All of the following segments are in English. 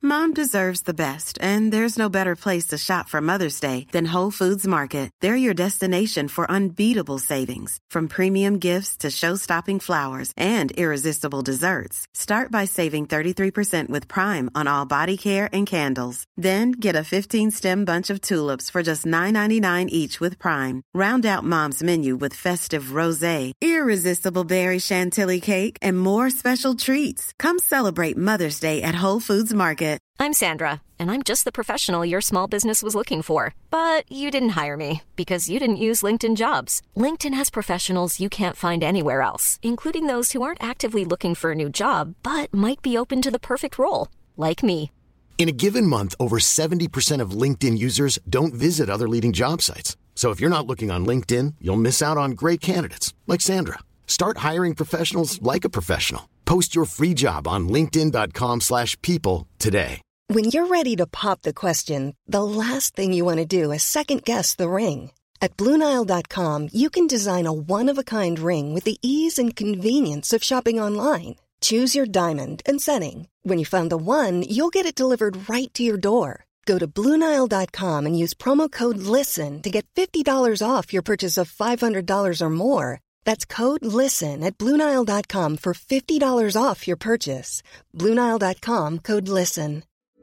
Mom deserves the best, and there's no better place to shop for Mother's Day than Whole Foods Market. They're your destination for unbeatable savings, from premium gifts to show-stopping flowers and irresistible desserts. Start by saving 33% with Prime on all body care and candles. Then get a 15-stem bunch of tulips for just $9.99 each with Prime. Round out Mom's menu with festive rosé, irresistible berry chantilly cake, and more special treats. Come celebrate Mother's Day at Whole Foods Market. I'm Sandra, and I'm just the professional your small business was looking for. But you didn't hire me because you didn't use LinkedIn Jobs. LinkedIn has professionals you can't find anywhere else, including those who aren't actively looking for a new job, but might be open to the perfect role, like me. In a given month, over 70% of LinkedIn users don't visit other leading job sites. So if you're not looking on LinkedIn, you'll miss out on great candidates, like Sandra. Start hiring professionals like a professional. Post your free job on linkedin.com/people today. When you're ready to pop the question, the last thing you want to do is second-guess the ring. At BlueNile.com, you can design a one-of-a-kind ring with the ease and convenience of shopping online. Choose your diamond and setting. When you find the one, you'll get it delivered right to your door. Go to BlueNile.com and use promo code LISTEN to get $50 off your purchase of $500 or more. That's code LISTEN at BlueNile.com for $50 off your purchase. BlueNile.com, code LISTEN.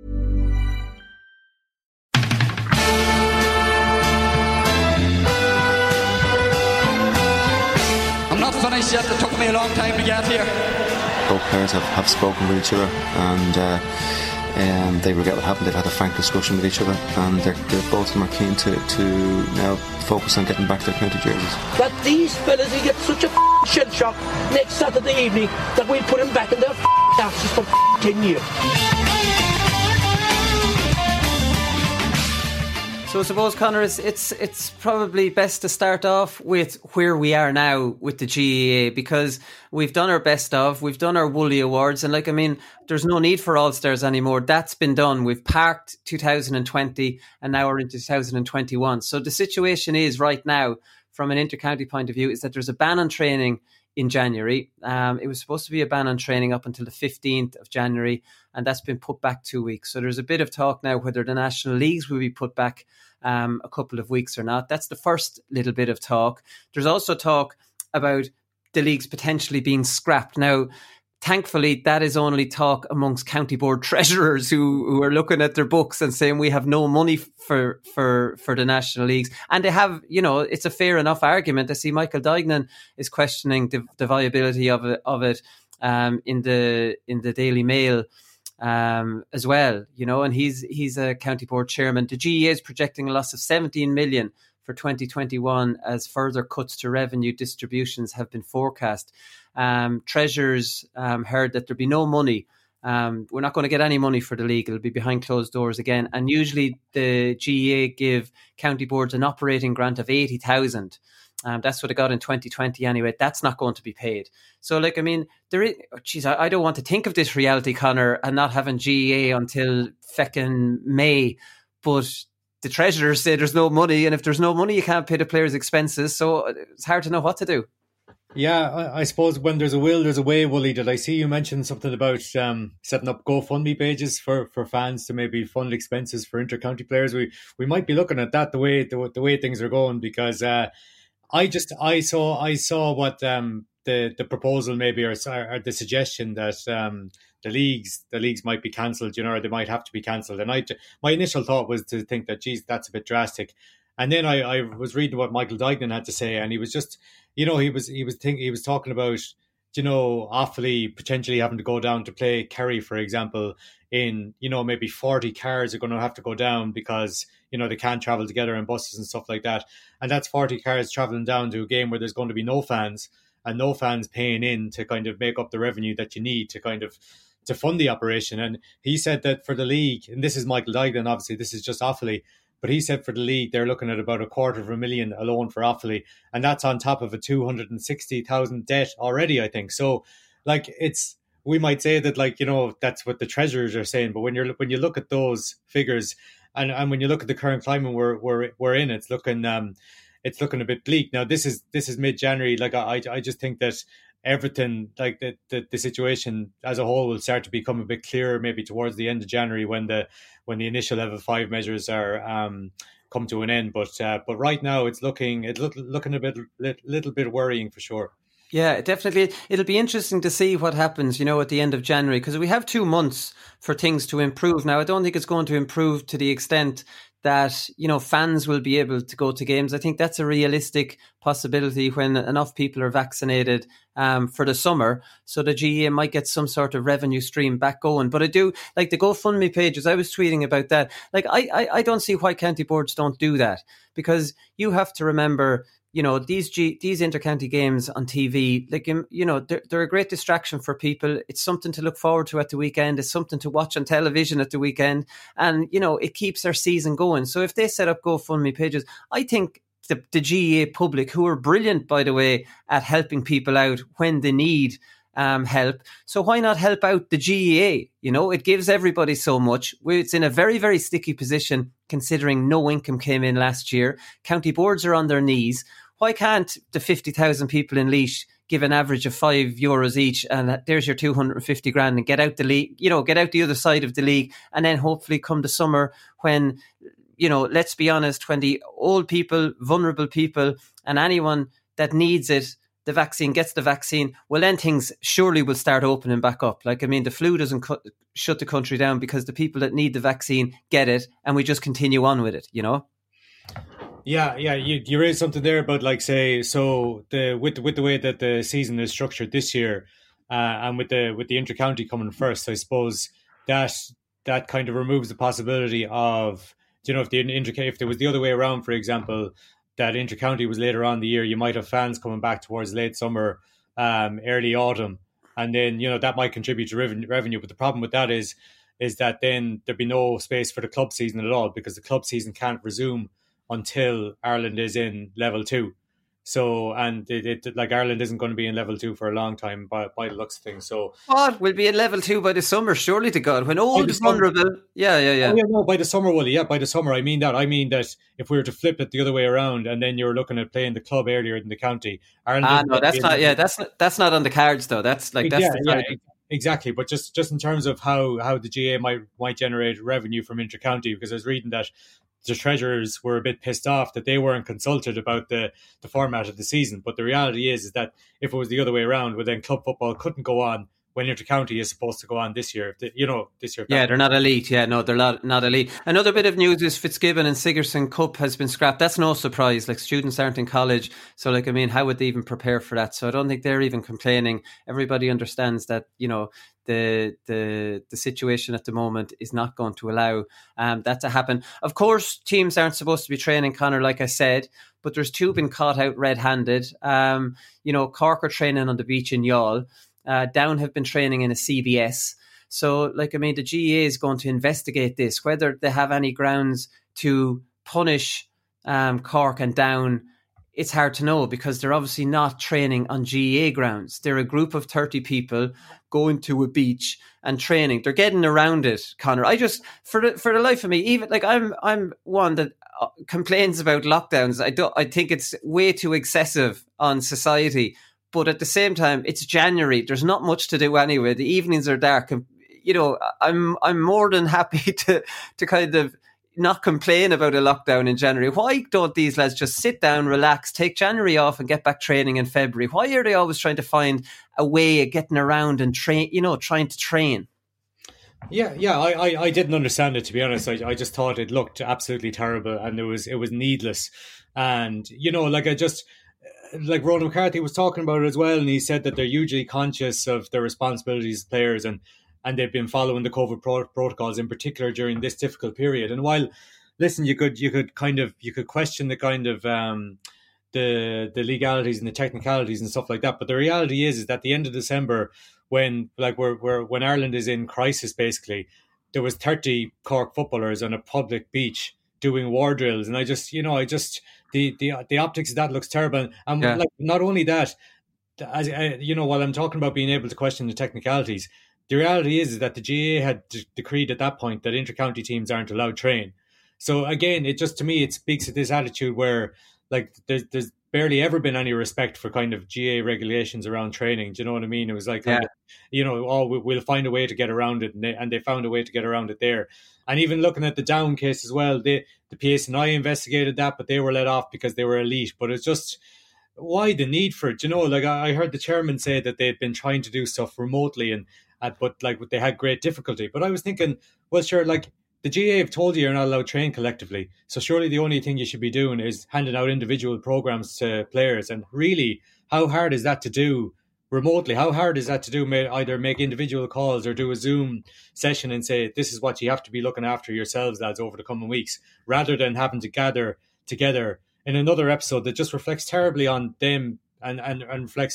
I'm not finished yet. It took me a long time to get here. Both players have spoken with each other, and they regret what happened. They've had a frank discussion with each other, and they're both of them are keen to now focus on getting back their county jerseys. That these fellas will get such a shell shock next Saturday evening that we'll put them back in their asses for 10 years. So I suppose, Conor, it's probably best to start off with where we are now with the GAA, because we've done our best of, we've done our Woolley Awards, and there's no need for All-Stars anymore. That's been done. We've parked 2020 and now we're in 2021. So the situation is right now, from an inter-county point of view, is that there's a ban on training in January. It was supposed to be a ban on training up until the 15th of January, and that's been put back 2 weeks. So there's a bit of talk now whether the national leagues will be put back a couple of weeks or not. That's the first little bit of talk. There's also talk about the leagues potentially being scrapped. Now, thankfully, that is only talk amongst county board treasurers who are looking at their books and saying we have no money for the national leagues. And they have, it's a fair enough argument. I see Michael Duignan is questioning the viability of it in the Daily Mail as well, and he's a county board chairman. The GEA is projecting a loss of 17 million for 2021 as further cuts to revenue distributions have been forecast. Treasurers heard that there'd be no money. We're not going to get any money for the league. It'll be behind closed doors again. And usually the GEA give county boards an operating grant of 80,000. That's what it got in 2020 anyway. That's not going to be paid. So, there is, I don't want to think of this reality, Conor, and not having GEA until feckin' May. But the treasurers say there's no money, and if there's no money, you can't pay the players' expenses. So it's hard to know what to do. Yeah, I suppose when there's a will, there's a way, Wooly. Did I see you mention something about setting up GoFundMe pages for fans to maybe fund expenses for inter-county players? We might be looking at that the way things are going, because I saw what the proposal maybe, or the suggestion that the leagues might be cancelled, or they might have to be cancelled. And my initial thought was to think that, geez, that's a bit drastic. And then I was reading what Michael Duignan had to say, and he was just, he was talking about, Offaly potentially having to go down to play Kerry, for example, in, maybe 40 cars are going to have to go down because, they can't travel together in buses and stuff like that. And that's 40 cars travelling down to a game where there's going to be no fans, and no fans paying in to kind of make up the revenue that you need to kind of to fund the operation. And he said that for the league, and this is Michael Duignan, obviously, this is just Offaly, but he said for the league, they're looking at about $250,000 alone for Offaly. And that's on top of a 260,000 debt already, I think. So, we might say that, that's what the treasurers are saying. But when you look at those figures, and when you look at the current climate we're in, it's looking a bit bleak. Now, this is mid-January. I just think that everything, like the situation as a whole will start to become a bit clearer maybe towards the end of January when the initial level 5 measures are come to an end. But right now it's looking a little bit worrying for sure. Yeah, definitely. It'll be interesting to see what happens, at the end of January, because we have 2 months for things to improve. Now, I don't think it's going to improve to the extent that, fans will be able to go to games. I think that's a realistic possibility when enough people are vaccinated for the summer. So the GAA might get some sort of revenue stream back going. But I do like the GoFundMe pages. I was tweeting about that. Like, I don't see why county boards don't do that, because you have to remember, these intercounty games on TV, like, they're a great distraction for people. It's something to look forward to at the weekend. It's something to watch on television at the weekend. And, it keeps their season going. So if they set up GoFundMe pages, I think the GAA public, who are brilliant, by the way, at helping people out when they need help. So why not help out the GAA? It gives everybody so much. It's in a very, very sticky position considering no income came in last year. County boards are on their knees. Why can't the 50,000 people in Laois give an average of €5 each, and there's your 250 grand, and get out the league, get out the other side of the league, and then hopefully come the summer when, let's be honest, when the old people, vulnerable people, and anyone that needs it, the vaccine, gets the vaccine, well, then things surely will start opening back up. Like, I mean, the flu doesn't shut the country down because the people that need the vaccine get it, and we just continue on with it, Yeah, you raised something there about, like, say, so with the way that the season is structured this year, and with the intercounty coming first, I suppose that kind of removes the possibility of, if there was the other way around, for example, that intercounty was later on in the year, you might have fans coming back towards late summer, early autumn, and then that might contribute to revenue. But the problem with that is that then there'd be no space for the club season at all, because the club season can't resume until Ireland is in level 2. So, and like, Ireland isn't going to be in level 2 for a long time by the looks of things. So what, we'll be in level 2 by the summer, surely to God, when old is vulnerable. Yeah. Oh, yeah, no, by the summer, Willie. Yeah, by the summer. I mean that if we were to flip it the other way around, and then you're looking at playing the club earlier than the county, Ireland. No, that's not. Yeah, that's not on the cards though. That's like that's exactly. But just in terms of how the GAA might generate revenue from intercounty, because I was reading that the treasurers were a bit pissed off that they weren't consulted about the format of the season. But the reality is that if it was the other way around, well, then club football couldn't go on when intercounty is supposed to go on this year. This year. Yeah, they're not elite. Yeah, no, they're not elite. Another bit of news is Fitzgibbon and Sigerson Cup has been scrapped. That's no surprise. Like, students aren't in college. So, like, I mean, how would they even prepare for that? So I don't think they're even complaining. Everybody understands that, the situation at the moment is not going to allow that to happen. Of course, teams aren't supposed to be training, Conor, like I said, but there's 2 been caught out red-handed. Cork are training on the beach in Youghal. Down have been training in a CBS. So, like, I mean, the GAA is going to investigate this, whether they have any grounds to punish Cork and Down. It's hard to know, because they're obviously not training on GAA grounds. They're a group of 30 people going to a beach and training. They're getting around it, Conor. I just, for the life of me, even like I'm one that complains about lockdowns. I think it's way too excessive on society. But at the same time, it's January. There's not much to do anyway. The evenings are dark. And, I'm more than happy to kind of not complain about a lockdown in January. Why don't these lads just sit down, relax, take January off and get back training in February? Why are they always trying to find a way of getting around and trying to train? Yeah, I didn't understand it, to be honest. I just thought it looked absolutely terrible, and it was needless. And, like Ronan McCarthy was talking about it as well, and he said that they're hugely conscious of their responsibilities as players, and they've been following the COVID protocols in particular during this difficult period. And while, listen, you could question the kind of the legalities and the technicalities and stuff like that, but the reality is that at the end of December, when Ireland is in crisis, basically, there was 30 Cork footballers on a public beach doing war drills, and the optics of that looks terrible. And like, not only that, as while I'm talking about being able to question the technicalities, the reality is that the GAA had decreed at that point that intercounty teams aren't allowed to train. So again, it just, to me, it speaks to this attitude where, like, there's barely ever been any respect for kind of GA regulations around training. Do you know what I mean? It was like, kind of, we'll find a way to get around it, and they found a way to get around it there. And even looking at the Down case as well, the PSNI investigated that, but they were let off because they were elite. But it's just, why the need for it? Like I heard the chairman say that they'd been trying to do stuff remotely, but like they had great difficulty. But I was thinking, well, sure, like the GA have told you you're not allowed to train collectively. So surely the only thing you should be doing is handing out individual programs to players. And really, how hard is that to do remotely? How hard is that to do? Either make individual calls or do a Zoom session and say, this is what you have to be looking after yourselves, lads, over the coming weeks, rather than having to gather together in another episode that just reflects terribly on them and reflects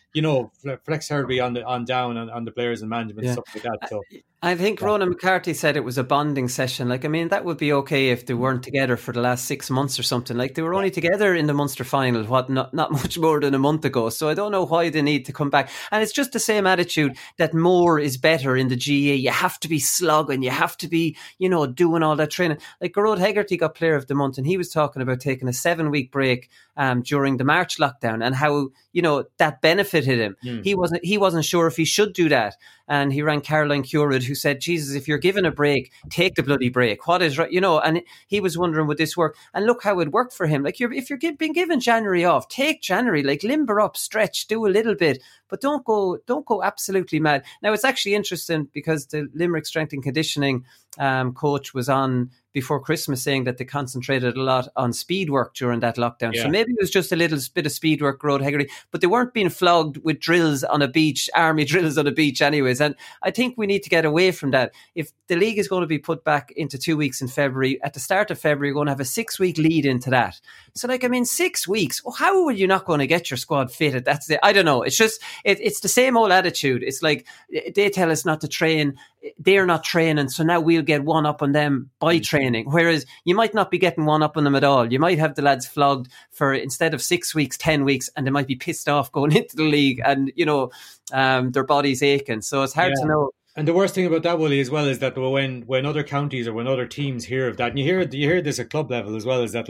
terribly on Down on the players and management and stuff like that. So I think Ronan McCarthy said it was a bonding session. Like, I mean, that would be okay if they weren't together for the last 6 months or something. Like, they were only together in the Munster final, not much more than a month ago. So I don't know why they need to come back. And it's just the same attitude that more is better in the GA. You have to be slogging. You have to be, doing all that training. Like, Gearóid Hegarty got Player of the Month, and he was talking about taking a 7-week break during the March lockdown and how, that benefited him. He wasn't sure if he should do that. And he rang Caroline Currid, who said, Jesus, if you're given a break, take the bloody break. What is right? And he was wondering, would this work? And look how it worked for him. Like, if you're being given January off, take January, like limber up, stretch, do a little bit, but don't go absolutely mad. Now, it's actually interesting because the Limerick Strength and Conditioning coach was on before Christmas saying that they concentrated a lot on speed work during that lockdown. Yeah. So maybe it was just a little bit of speed work, Gearóid Hegarty, but they weren't being flogged with drills on a beach, army drills on a beach anyways. And I think we need to get away from that. If the league is going to be put back into 2 weeks in February, at the start of February, we're going to have a 6-week lead into that. So 6 weeks, how are you not going to get your squad fitted? I don't know. It's just, it's the same old attitude. It's like they tell us not to train. They're not training, so now we'll get one up on them by training. Whereas you might not be getting one up on them at all. You might have the lads flogged for, instead of 6 weeks, 10 weeks, and they might be pissed off going into the league and, their body's aching. So it's hard to know. And the worst thing about that, Willie, as well, is that when other counties or when other teams hear of that, and you hear this at club level as well, is that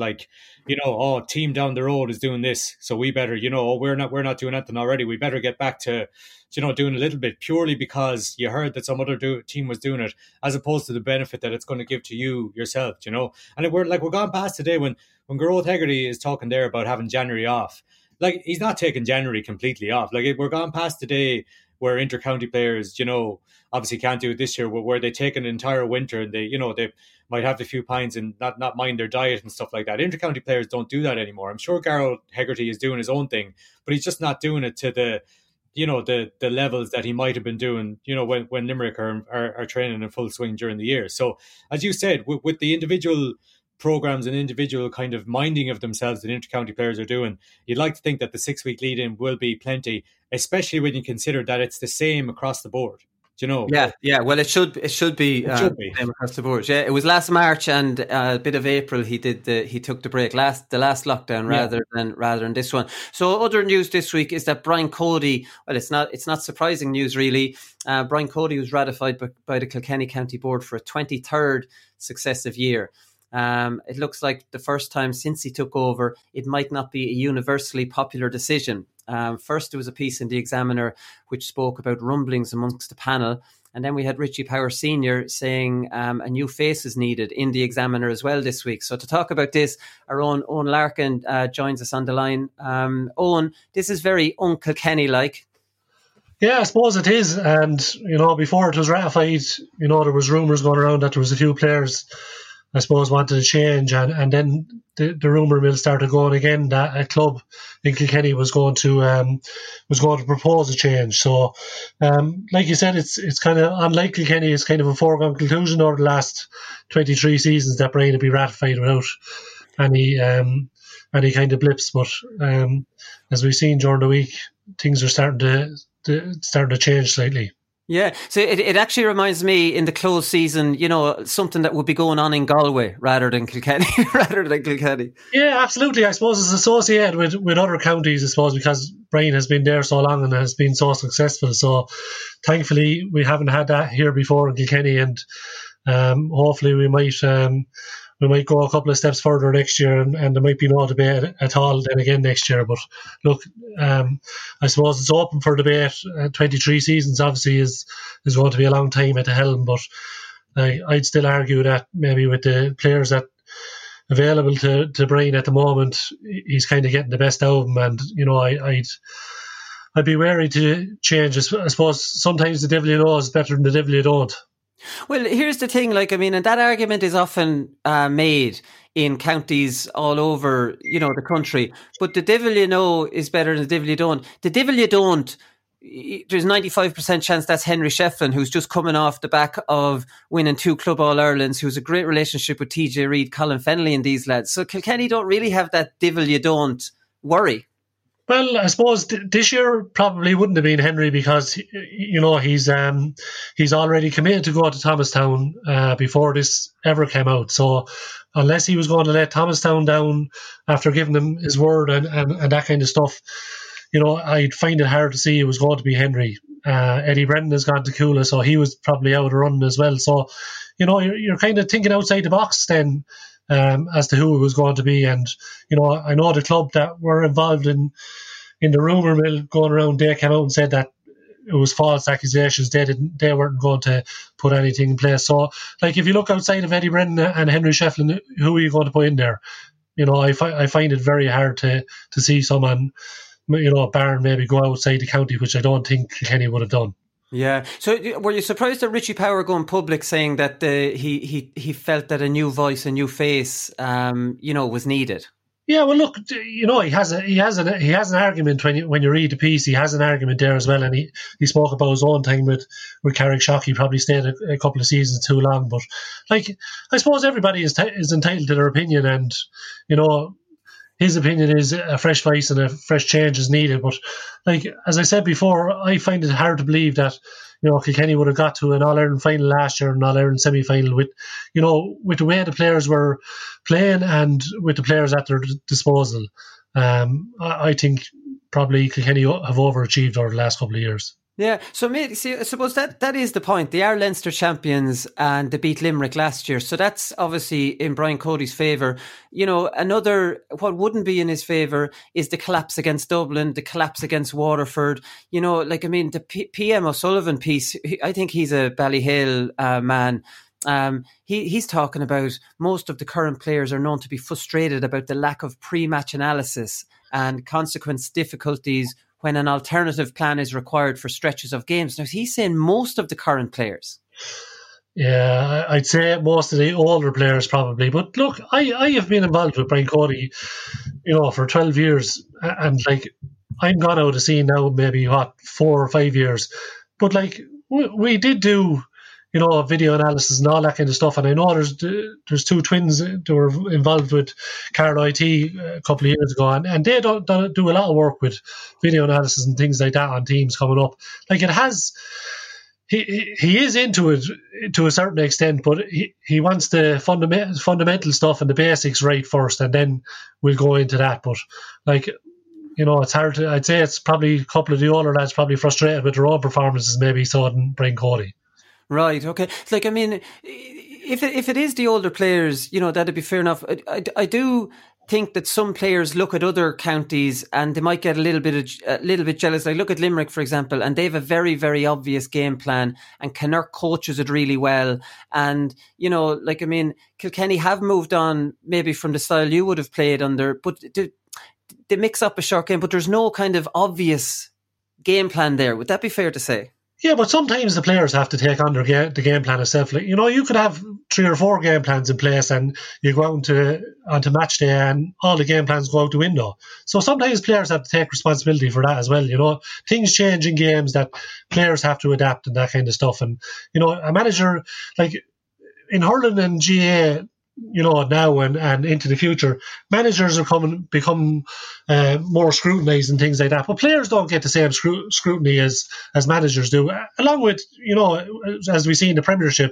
team down the road is doing this, so we better, we're not doing anything already. We better get back to, doing a little bit, purely because you heard that some other team was doing it, as opposed to the benefit that it's going to give to you yourself, And we're gone past today when Gearóid Hegarty is talking there about having January off. Like, he's not taking January completely off. Like, we're gone past the day where inter-county players, obviously can't do it this year, where they take an entire winter and they might have a few pints and not mind their diet and stuff like that. Inter-county players don't do that anymore. I'm sure Gearóid Hegarty is doing his own thing, but he's just not doing it to the levels that he might have been doing, when Limerick are training in full swing during the year. So, as you said, with the individual programs and individual kind of minding of themselves that inter-county players are doing, you'd like to think that the 6-week lead-in will be plenty, especially when you consider that it's the same across the board. Yeah. Well, it should be same across the board. Yeah, it was last March and a bit of April. He took the break the last lockdown rather than this one. So other news this week is that Brian Cody. Well, it's not surprising news really. Brian Cody was ratified by the Kilkenny County Board for a 23rd successive year. It looks like the first time since he took over, it might not be a universally popular decision. First, there was a piece in the Examiner which spoke about rumblings amongst the panel. And then we had Richie Power Sr. saying a new face is needed in the Examiner as well this week. So to talk about this, our own Owen Larkin joins us on the line. Owen, this is very un-Kilkenny-like. Yeah, I suppose it is. And, before it was ratified, there was rumours going around that there was a few players, I suppose, wanted to change, and then the rumour mill started going again that a club in Kilkenny was going to propose a change. So, like you said, it's kind of, unlike Kilkenny, it's kind of a foregone conclusion over the last 23 seasons that Brian will be ratified without any kind of blips. But as we've seen during the week, things are starting to change slightly. Yeah, so it actually reminds me in the close season, something that would be going on in Galway rather than Kilkenny. Yeah, absolutely. I suppose it's associated with other counties, I suppose, because Brian has been there so long and has been so successful. So thankfully we haven't had that here before in Kilkenny, and hopefully we might we might go a couple of steps further next year, and there might be no debate at all then again next year. But look, I suppose it's open for debate. 23 seasons obviously is going to be a long time at the helm, but I'd still argue that maybe with the players that available to Brian at the moment, he's kind of getting the best out of him, and I'd be wary to change. I suppose sometimes the devil you know is better than the devil you don't. Well, here's the thing, and that argument is often made in counties all over, the country. But the devil you know is better than the devil you don't. The devil you don't, there's 95% chance that's Henry Shefflin, who's just coming off the back of winning 2 Club All-Irelands, who's a great relationship with TJ Reid, Colin Fennelly and these lads. So Kilkenny don't really have that devil you don't worry. Well, I suppose this year probably wouldn't have been Henry because, he's already committed to go to Thomastown before this ever came out. So unless he was going to let Thomastown down after giving him his word and that kind of stuff, I'd find it hard to see it was going to be Henry. Eddie Brennan has gone to Coola, so he was probably out of running as well. So, you're kind of thinking outside the box then. As to who it was going to be, and I know the club that were involved in the rumour mill going around, they came out and said that it was false accusations. They weren't going to put anything in place. So, if you look outside of Eddie Brennan and Henry Shefflin, who are you going to put in there? I find it very hard to see someone, Barron maybe go outside the county, which I don't think Kenny would have done. Yeah. So were you surprised at Richie Power going public saying that he felt that a new voice, a new face, was needed? Yeah, well, look, he has an argument when you read the piece. He has an argument there as well, and he spoke about his own time with Carrickshock. He probably stayed a couple of seasons too long, but I suppose everybody is entitled to their opinion, and his opinion is a fresh voice and a fresh change is needed. But as I said before, I find it hard to believe that Kilkenny would have got to an All-Ireland final last year, an All-Ireland semi-final with the way the players were playing and with the players at their disposal. I think probably Kilkenny have overachieved over the last couple of years. Yeah, so I suppose that is the point. They are Leinster champions and they beat Limerick last year. So that's obviously in Brian Cody's favour. What wouldn't be in his favour is the collapse against Dublin, the collapse against Waterford. The PM O'Sullivan piece, I think he's a Ballyhale man. He's talking about most of the current players are known to be frustrated about the lack of pre-match analysis and consequence difficulties when an alternative plan is required for stretches of games. Now, he's saying most of the current players. Yeah, I'd say most of the older players probably. But look, I have been involved with Brian Cody, for 12 years. And I'm gone out of the scene now maybe, 4 or 5 years. But we did do, video analysis and all that kind of stuff. And I know there's 2 twins that were involved with Carlow IT a couple of years ago, and they don't do a lot of work with video analysis and things like that on teams coming up. It has, he is into it to a certain extent, but he wants the fundamental stuff and the basics right first, and then we'll go into that. But it's hard to. I'd say it's probably a couple of the older lads probably frustrated with their own performances, maybe so than Brian Cody. Right, okay. If it is the older players, that'd be fair enough. I do think that some players look at other counties and they might get a little bit jealous. I look at Limerick, for example, and they have a very, very obvious game plan, and Kinnerk coaches it really well. And, Kilkenny have moved on maybe from the style you would have played under, but they mix up a short game, but there's no kind of obvious game plan there. Would that be fair to say? Yeah, but sometimes the players have to take on the game plan itself. You could have 3 or 4 game plans in place and you go out onto match day and all the game plans go out the window. So sometimes players have to take responsibility for that as well. Things change in games that players have to adapt and that kind of stuff. And, a manager, in hurling and GA, now and into the future, managers are become more scrutinised and things like that. But players don't get the same scrutiny as managers do. Along with, as we see in the Premiership,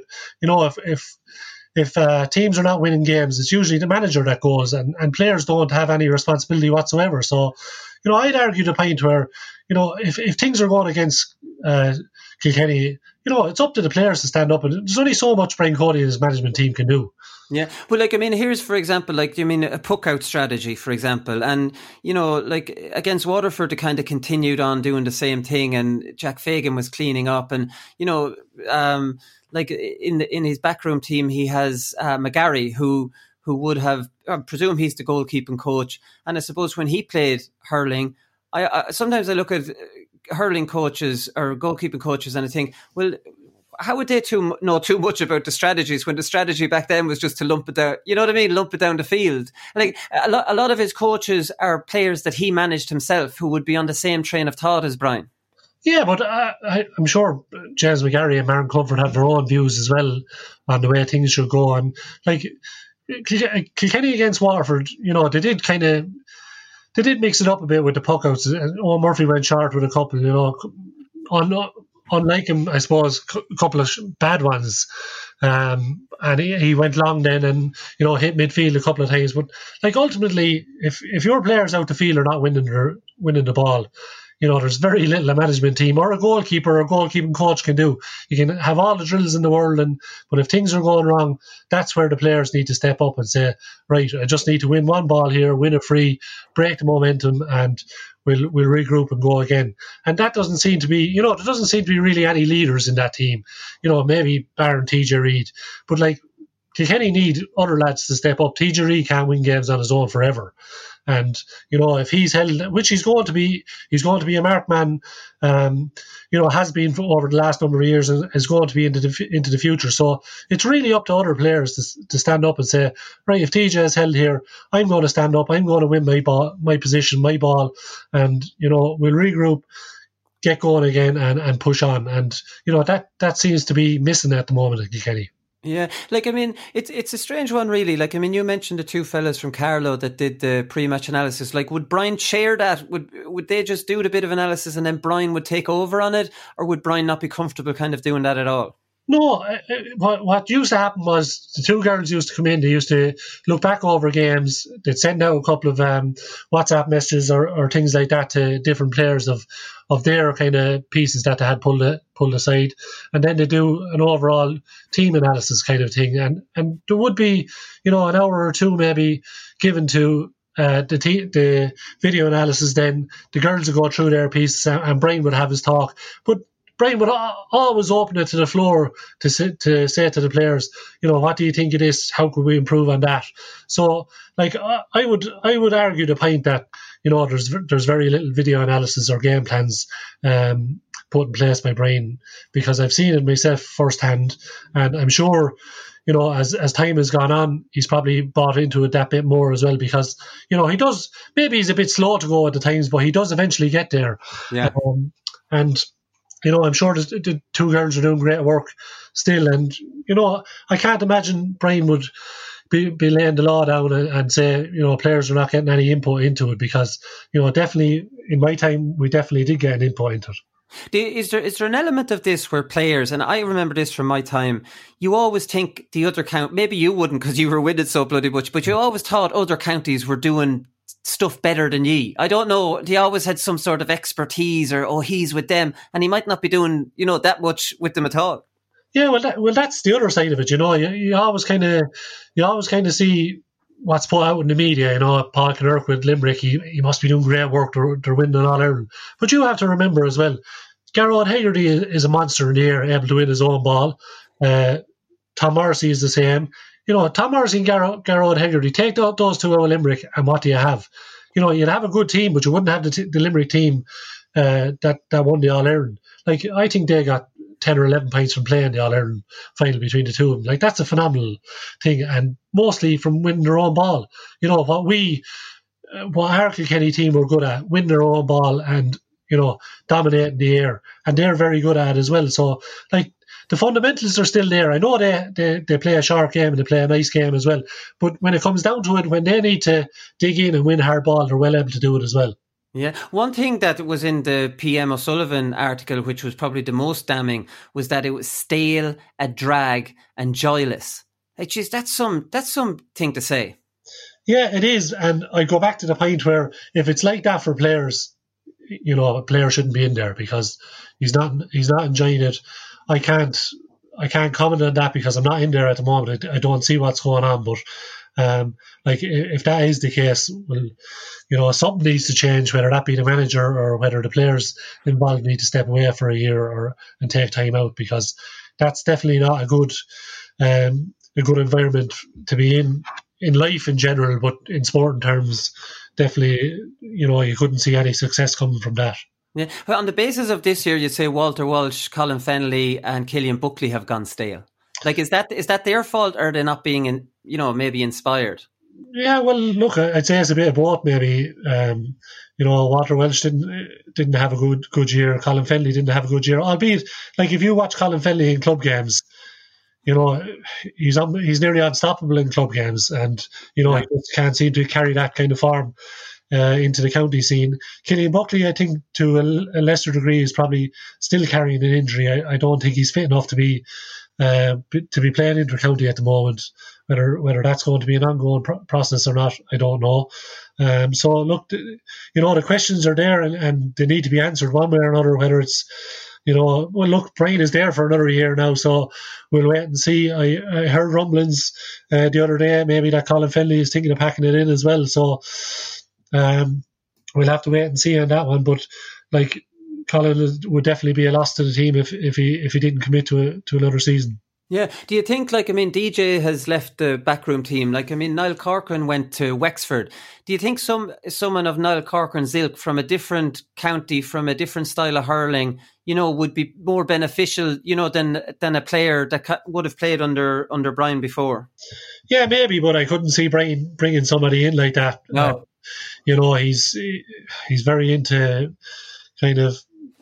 if teams are not winning games, it's usually the manager that goes, and players don't have any responsibility whatsoever. So, I'd argue the point where, if things are going against Kilkenny, it's up to the players to stand up, and there's only so much Brian Cody and his management team can do. Yeah, well, like, I mean, here's, for example, like, a puck-out strategy, for example, and, like, against Waterford, they kind of continued on doing the same thing, and Jack Fagan was cleaning up, and, like, in his backroom team, he has McGarry, who would have, I presume he's the goalkeeping coach, and I suppose when he played hurling, I sometimes I look at hurling coaches or goalkeeping coaches and I think, well, how would they know too much about the strategies when the strategy back then was just to lump it down? You know what I mean? Lump it down the field. Like a lot of his coaches are players that he managed himself who would be on the same train of thought as Brian. Yeah, but I'm sure James McGarry and Martin Comfort have their own views as well on the way things should go. And like Kilkenny against Waterford, they did mix it up a bit with the puckouts. Owen Murphy went short with a couple, unlike him, I suppose, a couple of bad ones. And he went long then and, hit midfield a couple of times. But like ultimately, if your players out the field are not winning the ball, there's very little a management team or a goalkeeper or a goalkeeping coach can do. You can have all the drills in the world, but if things are going wrong, that's where the players need to step up and say, right, I just need to win one ball here, win a free, break the momentum, and we'll regroup and go again. And that doesn't seem to be, there doesn't seem to be really any leaders in that team. Maybe Baron TJ Reid, but like Kilkenny need other lads to step up. TJ Reid can't win games on his own forever. And, if he's held, which he's going to be a mark man, has been for over the last number of years and is going to be into the future. So it's really up to other players to stand up and say, right, if TJ is held here, I'm going to stand up, I'm going to win my position, my ball, and, we'll regroup, get going again and push on. And, that seems to be missing at the moment at Kilkenny. Yeah, it's a strange one, really. You mentioned the two fellas from Carlow that did the pre-match analysis. Like, would Brian chair that? Would they just do the bit of analysis and then Brian would take over on it? Or would Brian not be comfortable kind of doing that at all? No, what used to happen was the two girls used to come in, they used to look back over games, they'd send out a couple of WhatsApp messages or things like that to different players of their kind of pieces that they had pulled aside, and then they do an overall team analysis kind of thing, and there would be, an hour or two maybe given to the video analysis. Then the girls would go through their pieces and Brian would have his talk, but Brian would always open it to the floor to say to the players, what do you think of this? How could we improve on that? So, like, I would argue the point that, there's very little video analysis or game plans put in place by Brian, because I've seen it myself firsthand, and I'm sure, as time has gone on, he's probably bought into it that bit more as well, because, he does, maybe he's a bit slow to go at the times, but he does eventually get there. Yeah. And I'm sure the two girls are doing great work still. And, I can't imagine Brian would be laying the law down and say, players are not getting any input into it, because, definitely in my time, we definitely did get an input into it. Is there an element of this where players, and I remember this from my time, you always think the other maybe you wouldn't because you were with it so bloody much, but you always thought other counties were doing stuff better than ye. I don't know. They always had some sort of expertise, or he's with them, and he might not be doing that much with them at all. Yeah, well, that's the other side of it. You always kind of see what's put out in the media. Paul Kinnerk with Limerick, he must be doing great work. They're winning All Ireland. But you have to remember as well, Garrod Hegarty is a monster in the air, able to win his own ball. Tom Morrissey is the same. Tom Morrissey and Garrod Hegarty, take those two out of Limerick, and what do you have? You'd have a good team, but you wouldn't have the Limerick team that won the All Ireland. Like, I think they got 10 or 11 points from playing the All Ireland final between the two of them. Like, that's a phenomenal thing, and mostly from winning their own ball. What our Kilkenny team were good at, win their own ball and dominating the air, and they're very good at it as well. So, like, the fundamentals are still there. I know they play a sharp game and they play a nice game as well. But when it comes down to it, when they need to dig in and win hard ball, they're well able to do it as well. Yeah. One thing that was in the PM O'Sullivan article, which was probably the most damning, was that it was stale, a drag, and joyless. Like, geez, that's something to say. Yeah, it is. And I go back to the point where if it's like that for players, a player shouldn't be in there because he's not enjoying it. I can't I can't comment on that because I'm not in there at the moment. I don't see what's going on, but like if that is the case, well, something needs to change, whether that be the manager or whether the players involved need to step away for a year and take time out, because that's definitely not a good environment to be in life in general, but in sporting terms, definitely, you couldn't see any success coming from that. Yeah. Well, on the basis of this year, you'd say Walter Walsh, Colin Fennelly and Killian Buckley have gone stale. Like, is that their fault, or are they not being, maybe inspired? Yeah, well, look, I'd say it's a bit of both, maybe. Walter Welsh didn't have a good year. Colin Fennelly didn't have a good year. Albeit, like, if you watch Colin Fennelly in club games, he's nearly unstoppable in club games, and he just can't seem to carry that kind of form into the county scene. Killian Buckley, I think, to a lesser degree, is probably still carrying an injury. I don't think he's fit enough to be playing inter-county at the moment. Whether that's going to be an ongoing process or not, I don't know. So look, the questions are there and they need to be answered one way or another. Whether it's, well, look, Brian is there for another year now, so we'll wait and see. I heard rumblings the other day, maybe that Colin Fennelly is thinking of packing it in as well. So we'll have to wait and see on that one. But like, Colin would definitely be a loss to the team if he didn't commit to another season. Yeah. Do you think, DJ has left the backroom team? Niall Corcoran went to Wexford. Do you think someone of Niall Corcoran's ilk from a different county, from a different style of hurling, would be more beneficial, than a player that would have played under Brian before? Yeah, maybe, but I couldn't see Brian bringing somebody in like that. No. He's very into kind of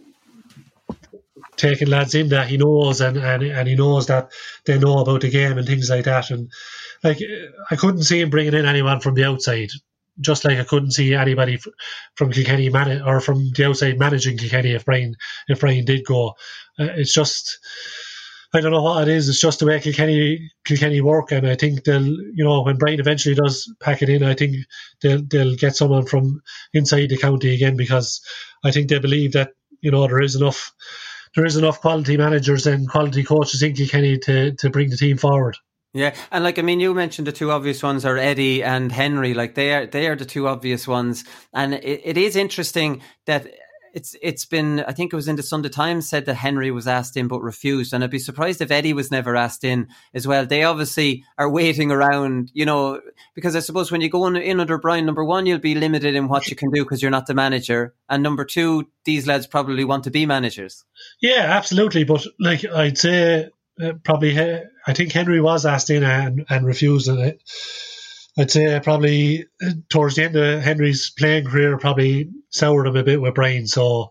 taking lads in that he knows and he knows that they know about the game and things like that. And like, I couldn't see him bringing in anyone from the outside, just like I couldn't see anybody from Kilkenny or from the outside managing Kilkenny if Brian did go. It's just, I don't know what it is. It's just the way Kilkenny work, and I think they'll, when Brian eventually does pack it in, I think they'll get someone from inside the county again, because I think they believe that there is enough quality managers and quality coaches in Kilkenny to bring the team forward. Yeah, and you mentioned the two obvious ones are Eddie and Henry. Like, they are the two obvious ones, and it is interesting that it's been, I think it was in the Sunday Times, said that Henry was asked in but refused, and I'd be surprised if Eddie was never asked in as well. They obviously are waiting around, because I suppose when you go in under Brian, number one, you'll be limited in what you can do because you're not the manager, and number two, these lads probably want to be managers. Yeah, absolutely, but like, I'd say I think Henry was asked in and refused it. I'd say probably towards the end of Henry's playing career, probably soured him a bit with Brian. So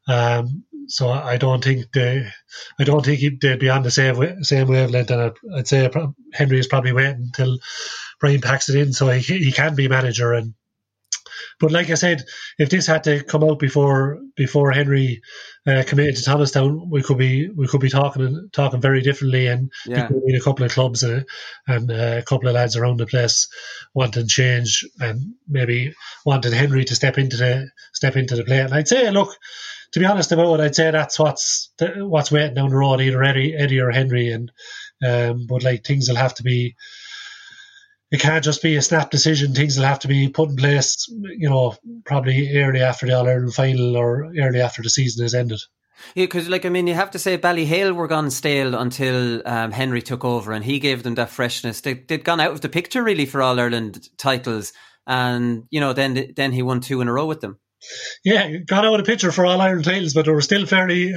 I don't think they'd be on the same wavelength. And I'd say Henry is probably waiting until Brian packs it in so he can be manager. But like I said, if this had to come out before Henry committed to Thomastown, we could be talking very differently, and between a couple of clubs and a couple of lads around the place wanting change and maybe wanting Henry to step into the play. And I'd say, look, to be honest about it, I'd say that's what's waiting down the road, either Eddie or Henry. And but like, things will have to be. It can't just be a snap decision. Things will have to be put in place, probably early after the All-Ireland final or early after the season has ended. Yeah, because you have to say Ballyhale were gone stale until Henry took over, and he gave them that freshness. They'd gone out of the picture really for All-Ireland titles, and then he won 2 in a row with them. Yeah, got out of the picture for All-Ireland titles, but they were still fairly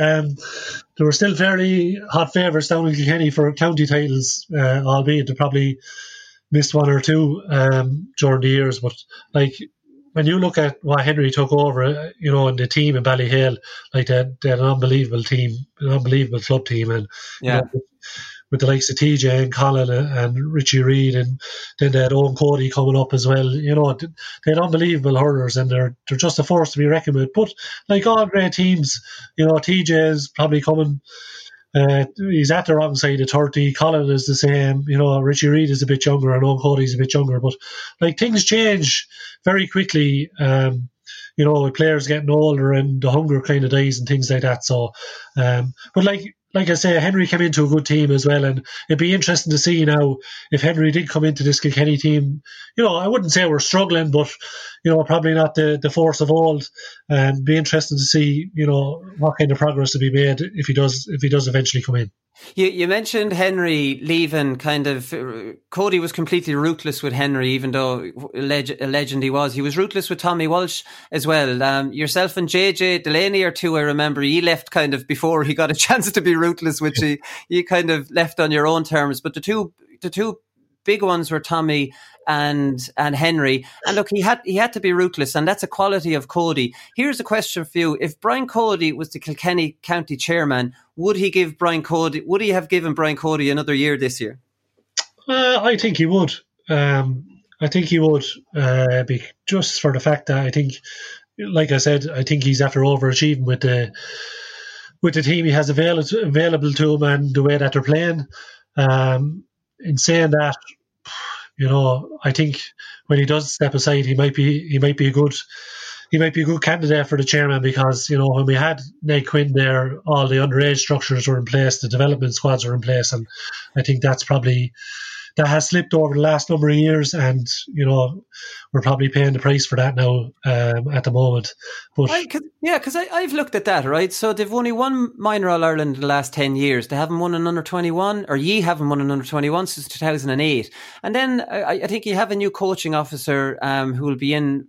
hot favourites down in Kilkenny for county titles, albeit they probably missed 1 or 2 during the years. But like, when you look at what Henry took over, in the team in Ballyhale, like they had an unbelievable team, an unbelievable club team, and with the likes of TJ and Colin and Richie Reid, and then they had Owen Cody coming up as well. They had unbelievable hurlers, and they're just a force to be reckoned with. But like all great teams, TJ is probably coming. He's at the wrong side of 30. Colin is the same. Richie Reid is a bit younger, and Owen Cody's a bit younger. But like, things change very quickly. With players getting older and the hunger kind of dies and things like that. So, but like, like I say, Henry came into a good team as well, and it'd be interesting to see now if Henry did come into this Kilkenny team. I wouldn't say we're struggling, but probably not the force of old. And be interesting to see what kind of progress to be made if he does eventually come in. You mentioned Henry leaving. Cody was completely ruthless with Henry, even though a legend he was. He was ruthless with Tommy Walsh as well. Yourself and JJ Delaney are two I remember. You left kind of before he got a chance to be ruthless, which you kind of left on your own terms. But the two big ones were Tommy and Henry. And look, he had to be ruthless, and that's a quality of Cody. Here's a question for you. If Brian Cody was the Kilkenny County chairman, would he have given Brian Cody another year this year? I think he would. I think he would, be just for the fact that I think, like I said, I think he's after overachieving with the team he has available to him and the way that they're playing. In saying that, I think when he does step aside, he might be a good candidate for the chairman, because when we had Nate Quinn there, all the underage structures were in place, the development squads were in place, and I think that has slipped over the last number of years, and we're probably paying the price for that now at the moment. But because I've looked at that, right? So they've only won minor All-Ireland in the last 10 years. They haven't won an under 21, or ye haven't won an under 21 since 2008. And then I think you have a new coaching officer who was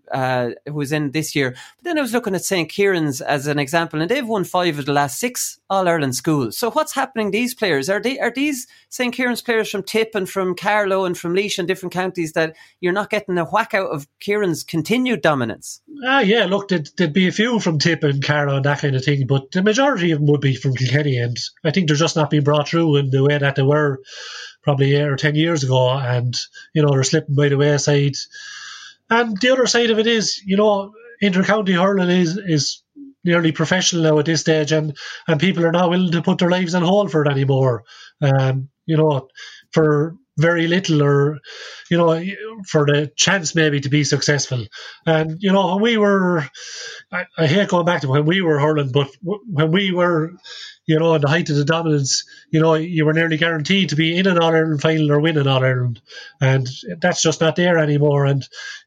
in this year. But then I was looking at St. Kieran's as an example, and they've won 5 of the last 6 All-Ireland schools. So what's happening to these players? Are these St. Kieran's players from Tip and from Carlow and from Laois and different counties that you're not getting a whack out of Kieran's continued dominance? Yeah, look, there'd be a few from Tip and Carlow and that kind of thing, but the majority of them would be from Kilkenny, and I think they're just not being brought through in the way that they were probably 8 or 10 years ago, and they're slipping by the wayside. And the other side of it is, inter-county hurling is nearly professional now at this stage, and people are not willing to put their lives on hold for it anymore. For very little, or for the chance maybe to be successful. And when we were, I hate going back to when we were hurling, but when we were in the height of the dominance, you were nearly guaranteed to be in an All-Ireland final or win an All-Ireland, and that's just not there anymore. And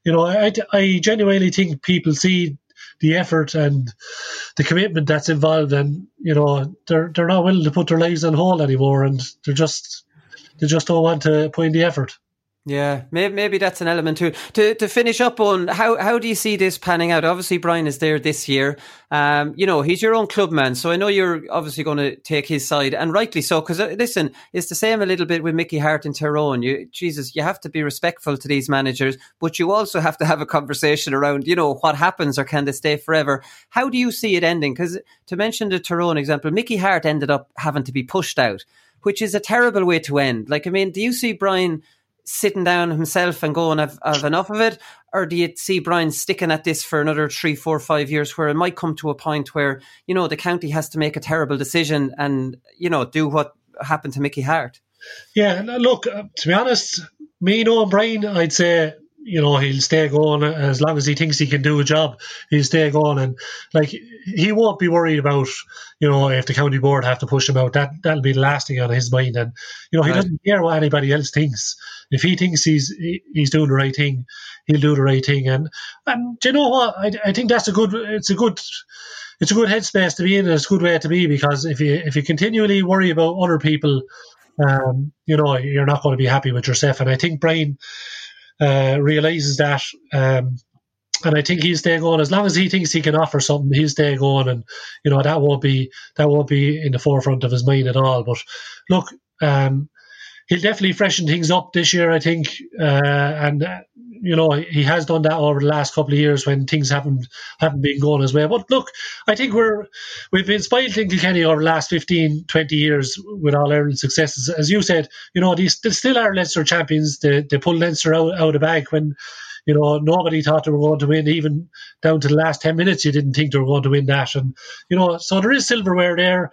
I genuinely think people see the effort and the commitment that's involved, and they're not willing to put their lives on hold anymore, and they just don't want to put in the effort. Yeah, maybe that's an element too. To finish up on how do you see this panning out? Obviously, Brian is there this year. He's your own clubman, so I know you're obviously going to take his side, and rightly so. Because listen, it's the same a little bit with Mickey Hart and Tyrone. You have to be respectful to these managers, but you also have to have a conversation around, what happens, or can they stay forever? How do you see it ending? Because to mention the Tyrone example, Mickey Hart ended up having to be pushed out, which is a terrible way to end. Do you see Brian sitting down himself and going, I've enough of it? Or do you see Brian sticking at this for another 3, 4, 5 years, where it might come to a point where, the county has to make a terrible decision and, do what happened to Mickey Hart? Yeah, look, to be honest, me knowing Brian, I'd say, he'll stay going as long as he thinks he can do a job. He'll stay going, and he won't be worried about if the county board have to push him out. That'll be the last thing on his mind, and he doesn't care what anybody else thinks. If he thinks he's doing the right thing, he'll do the right thing. And do you know what? I think it's a good headspace to be in, and it's a good way to be, because if you continually worry about other people, you're not going to be happy with yourself. And I think Brian realises that, and I think he'll stay going as long as he thinks he can offer something. He'll stay going, and that won't be in the forefront of his mind at all. But look, he'll definitely freshen things up this year, I think, and he has done that over the last couple of years when things haven't been going his way. But look, I think we've been spoiled in Kilkenny over the last 15, 20 years with All-Ireland successes. As you said, they still are Leinster champions. They pulled Leinster out of the bag when nobody thought they were going to win. Even down to the last 10 minutes, you didn't think they were going to win that. And so there is silverware there.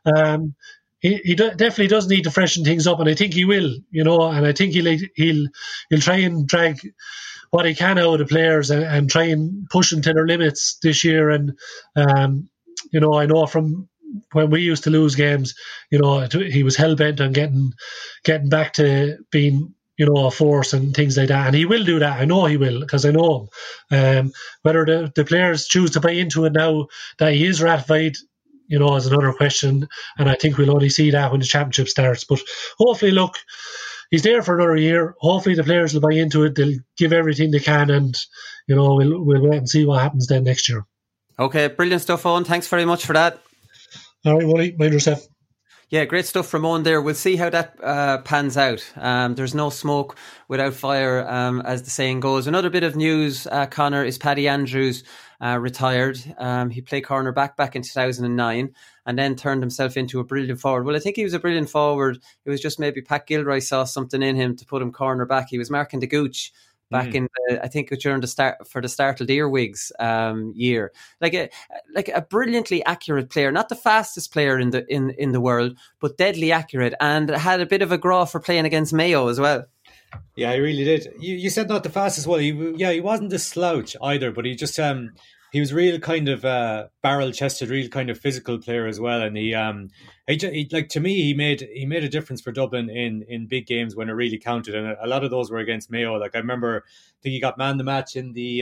He definitely does need to freshen things up, and I think he will, and I think he'll try and drag what he can out of the players and try and push them to their limits this year. And I know from when we used to lose games, he was hell bent on getting back to being, a force and things like that. And he will do that. I know he will, because I know him. Whether the players choose to buy into it now that he is ratified, is another question. And I think we'll only see that when the championship starts. But hopefully, look, he's there for another year. Hopefully the players will buy into it. They'll give everything they can, and we'll wait and see what happens then next year. Okay, brilliant stuff, Owen. Thanks very much for that. All right, Wally, mind yourself. Yeah, great stuff from Owen there. We'll see how that pans out. There's no smoke without fire, as the saying goes. Another bit of news, Conor, is Paddy Andrews retired. He played cornerback back in 2009 and then turned himself into a brilliant forward. Well, I think he was a brilliant forward. It was just maybe Pat Gilroy saw something in him to put him cornerback. He was marking the gooch back in I think during the Startled Earwigs year. Like a brilliantly accurate player, not the fastest player in the world, but deadly accurate, and had a bit of a graw for playing against Mayo as well. Yeah, he really did. You said not the fastest. Well, he wasn't a slouch either, but he just he was real kind of barrel-chested, real kind of physical player as well. And he like, to me, he made a difference for Dublin in big games when it really counted. And a lot of those were against Mayo. Like, I remember, I think he got man the match in the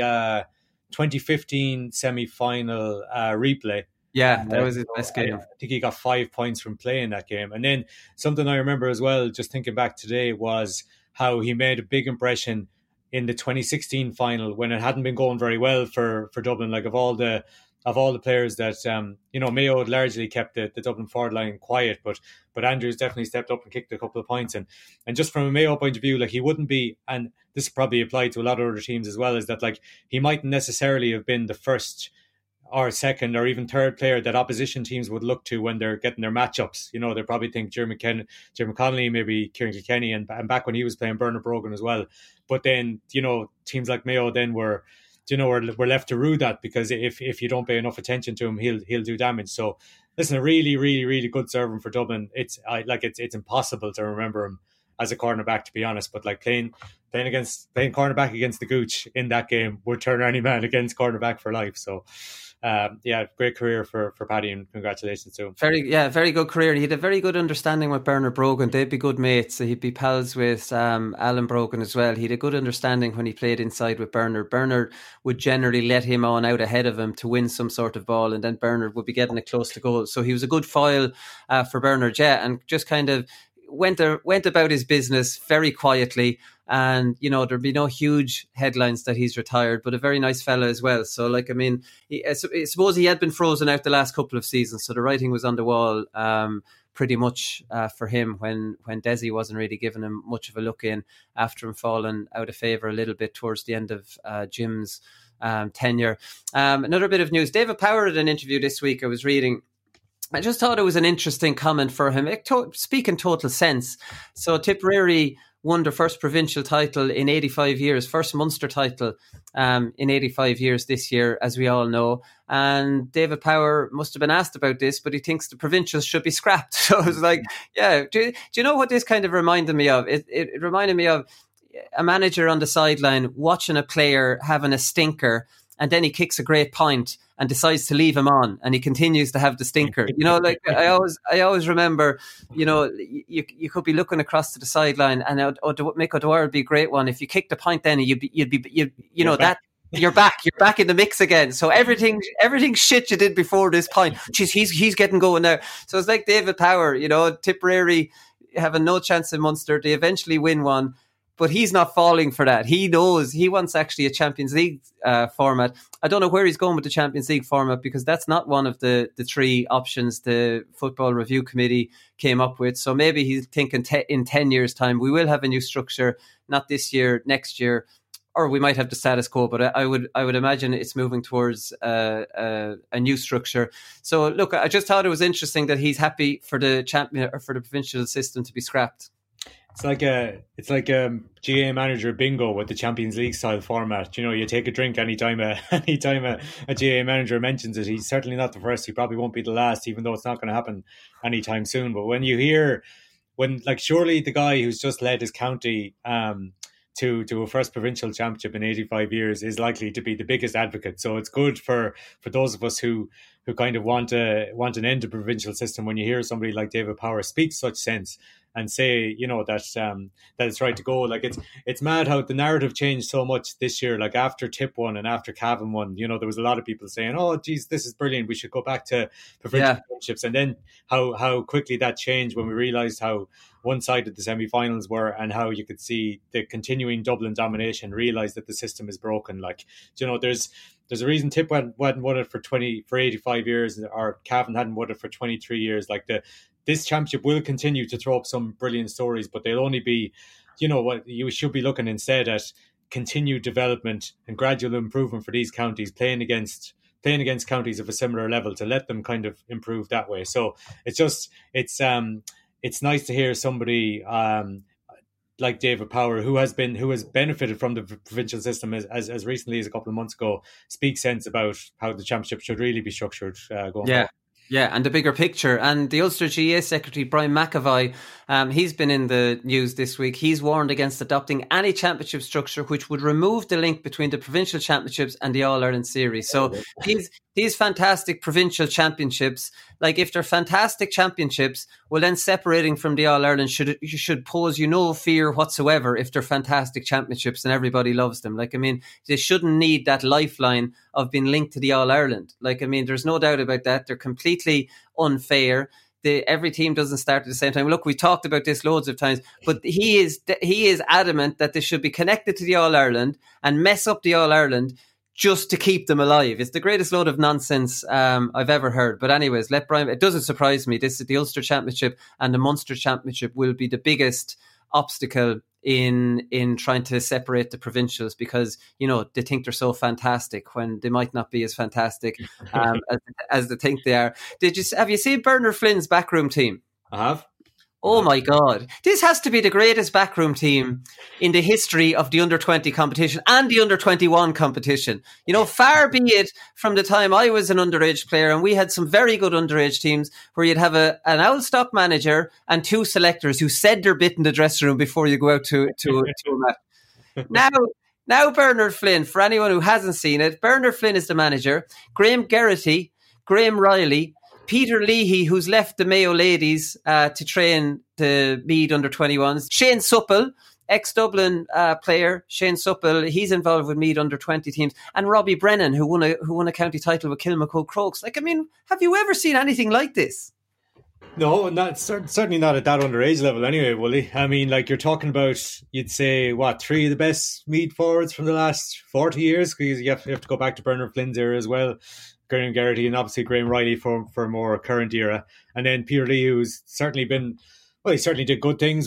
2015 semi-final replay. Yeah, that was his best game. I think he got 5 points from playing that game. And then something I remember as well, just thinking back today, was how he made a big impression in the 2016 final when it hadn't been going very well for Dublin. Like, of all the players that Mayo had largely kept the Dublin forward line quiet, but Andrews definitely stepped up and kicked a couple of points. And just from a Mayo point of view, like, he wouldn't be, and this probably applied to a lot of other teams as well, is that, like, he mightn't necessarily have been the first or second or even third player that opposition teams would look to when they're getting their matchups. They probably think Jim Connolly, maybe Kieran Kilkenny, and back when he was playing Bernard Brogan as well. But then, teams like Mayo then were left to rue that, because if you don't pay enough attention to him, he'll do damage. So listen, a really, really, really good servant for Dublin. It's impossible to remember him as a cornerback, to be honest. But like playing cornerback against the Gooch in that game would turn any man against cornerback for life. So great career for Paddy, and congratulations to him. Very good career. He had a very good understanding with Bernard Brogan. They'd be good mates. He'd be pals with Alan Brogan as well. He had a good understanding when he played inside with Bernard. Bernard would generally let him on out ahead of him to win some sort of ball, and then Bernard would be getting it close to goal. So he was a good foil for Bernard, and just kind of went about his business very quietly. And there'd be no huge headlines that he's retired, but a very nice fella as well. So, like, I mean, I suppose he had been frozen out the last couple of seasons, so the writing was on the wall pretty much for him when Desi wasn't really giving him much of a look in after him falling out of favour a little bit towards the end of Jim's tenure. Another bit of news: David Power had an interview this week I was reading. I just thought it was an interesting comment for him. Speaking total sense. So Tipperary won their first provincial title in 85 years, first Munster title in 85 years this year, as we all know. And David Power must have been asked about this, but he thinks the provincials should be scrapped. So I was like, yeah, do you know what this kind of reminded me of? It reminded me of a manager on the sideline watching a player having a stinker, and then he kicks a great point and decides to leave him on, and he continues to have the stinker. Like I always remember, you could be looking across to the sideline, and Mick O'Dwyer would be a great one. If you kicked a point, then you'd be you're back in the mix again. So everything shit you did before this point, geez, he's getting going now. So it's like David Power, Tipperary having no chance in Munster. They eventually win one. But he's not falling for that. He knows he wants actually a Champions League format. I don't know where he's going with the Champions League format, because that's not one of the three options the Football Review Committee came up with. So maybe he's thinking in 10 years' time, we will have a new structure, not this year, next year, or we might have the status quo. But I would imagine it's moving towards a new structure. So look, I just thought it was interesting that he's happy for the champion or for the provincial system to be scrapped. It's like a GA manager bingo with the Champions League style format. You take a drink anytime a GA manager mentions it. He's certainly not the first. He probably won't be the last, even though it's not going to happen anytime soon. But when you hear, surely the guy who's just led his county to a first provincial championship in 85 years is likely to be the biggest advocate. So it's good for those of us who who kind of want an end to provincial system, when you hear somebody like David Power speak such sense and say, that it's right to go. Like, it's mad how the narrative changed so much this year. Like, after Tip won and after Cavan won, there was a lot of people saying, "Oh, geez, this is brilliant. We should go back to provincial championships." And then how quickly that changed when we realised how one-sided the semi-finals were, and how you could see the continuing Dublin domination. Realised that the system is broken. Like, there's a reason Tip hadn't won it for 85 years, or Cavan hadn't won it for 23 years. Like, this championship will continue to throw up some brilliant stories, but they'll only be, what you should be looking instead at, continued development and gradual improvement for these counties, playing against counties of a similar level, to let them kind of improve that way. So it's nice to hear somebody like David Power, who has benefited from the provincial system as recently as a couple of months ago, speak sense about how the championship should really be structured going forward. Yeah, and the bigger picture. And the Ulster GAA Secretary, Brian McAvoy, he's been in the news this week. He's warned against adopting any championship structure which would remove the link between the provincial championships and the All-Ireland series. So these fantastic provincial championships, like, if they're fantastic championships, well, then separating from the All-Ireland should pose you no fear whatsoever if they're fantastic championships and everybody loves them. Like, I mean, they shouldn't need that lifeline of being linked to the All-Ireland. Like, I mean, there's no doubt about that. They're completely unfair. Every team doesn't start at the same time. Look, we talked about this loads of times, but he is adamant that they should be connected to the All-Ireland and mess up the All-Ireland just to keep them alive. It's the greatest load of nonsense I've ever heard. But anyways, let Brian. It doesn't surprise me. This is the Ulster Championship and the Munster Championship will be the biggest obstacle in trying to separate the provincials, because they think they're so fantastic when they might not be as fantastic as they think they are. Have you seen Bernard Flynn's backroom team? I have. Oh my God. This has to be the greatest backroom team in the history of the under-20 competition and the under-21 competition. Far be it from the time I was an underage player, and we had some very good underage teams where you'd have an Owlstock manager and two selectors who said their bit in the dressing room before you go out to a match. Now Bernard Flynn, for anyone who hasn't seen it, Bernard Flynn is the manager. Graham Geraghty, Graham Riley, Peter Leahy, who's left the Mayo ladies to train the Meath under-21s. Shane Supple, ex-Dublin player. Shane Supple, he's involved with Meath under-20 teams. And Robbie Brennan, who won a county title with Kilmacud Crokes. Like, I mean, have you ever seen anything like this? No, certainly not at that underage level anyway, Wooly. I mean, like, you're talking about, you'd say, three of the best Meath forwards from the last 40 years? Because you have to go back to Bernard Flynn's era as well. Graham Geraghty and obviously Graham Riley for a more current era, and then Peter Lee, who's certainly been, he certainly did good things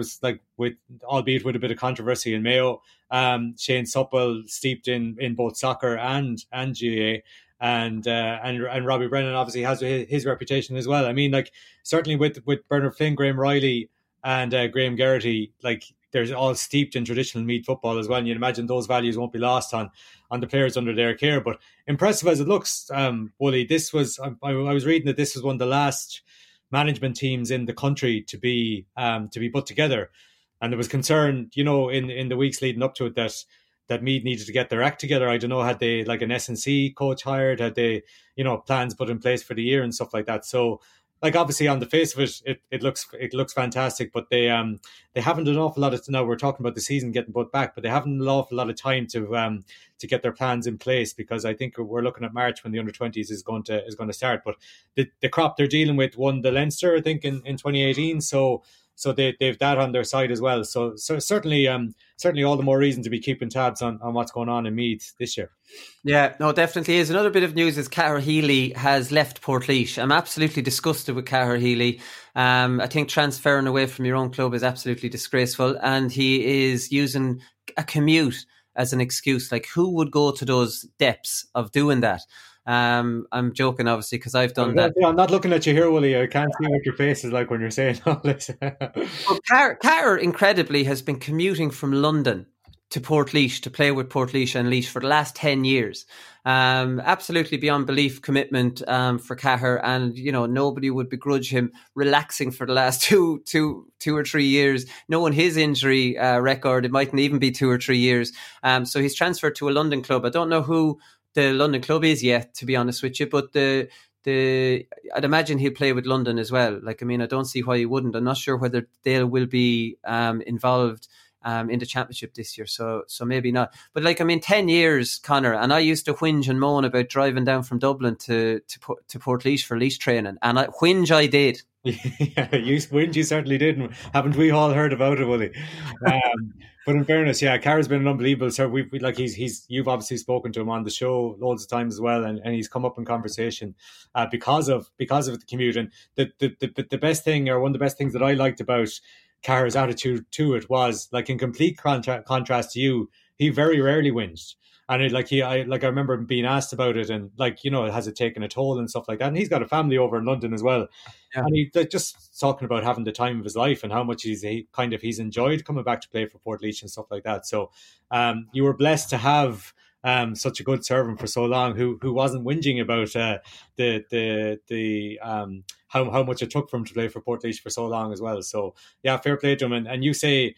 albeit with a bit of controversy in Mayo. Shane Supple, steeped in both soccer and GAA, and Robbie Brennan obviously has his reputation as well. I mean, like, certainly with Bernard Flynn, Graham Riley, and Graham Geraghty, like, they're all steeped in traditional Meath football as well. And you'd imagine those values won't be lost on the players under their care. But impressive as it looks, Wooly, I was reading that this was one of the last management teams in the country to be put together. And there was concern, in the weeks leading up to it that Meath needed to get their act together. I don't know, had they like an S&C coach hired? Had they, plans put in place for the year and stuff like that? So, like, obviously on the face of it looks fantastic, but they haven't an awful lot of, now we're talking about the season getting put back, but they haven't an awful lot of time to get their plans in place, because I think we're looking at March when the under-20s is going to start. But the crop they're dealing with won the Leinster, I think, in 2018, so they've that on their side as well. So certainly all the more reason to be keeping tabs on what's going on in Meath this year. Yeah, no, definitely is. Another bit of news is Cahir Healy has left Portlaoise. I'm absolutely disgusted with Cahir Healy. I think transferring away from your own club is absolutely disgraceful, and he is using a commute as an excuse. Like, who would go to those depths of doing that? I'm joking, obviously, because I've done that. I'm not looking at you here, Willie. I can't see what your face is like when you're saying all this. Well, Cahir, incredibly, has been commuting from London to Portlaoise to play with Portlaoise and Laois for the last 10 years. Absolutely beyond belief commitment for Cahir, and nobody would begrudge him relaxing for the last two or 3 years, knowing his injury record. It mightn't even be 2 or 3 years. So he's transferred to a London club. I don't know who the London club is yet, to be honest with you, but I'd imagine he'll play with London as well. Like, I mean, I don't see why he wouldn't. I'm not sure whether Dale will be involved in the championship this year, so maybe not. But like, I mean, 10 years, Conor, and I used to whinge and moan about driving down from Dublin to Portlaoise for leash training, and I did. Yeah, you certainly did. And haven't we all heard about it, Willie? But in fairness, yeah, Carr's been an unbelievable. So we like you've obviously spoken to him on the show loads of times as well, and he's come up in conversation because of the commute. And the best thing, or one of the best things that I liked about Carr's attitude to it was, like, in complete contrast to you, he very rarely whinged. And I remember him being asked about it, and like, you know, has it taken a toll and stuff like that? And he's got a family over in London as well, and he just talking about having the time of his life and how much he's enjoyed coming back to play for Portlaoise and stuff like that. So, you were blessed to have such a good servant for so long, who wasn't whinging about how much it took for him to play for Portlaoise for so long as well. So yeah, fair play to him. And you say,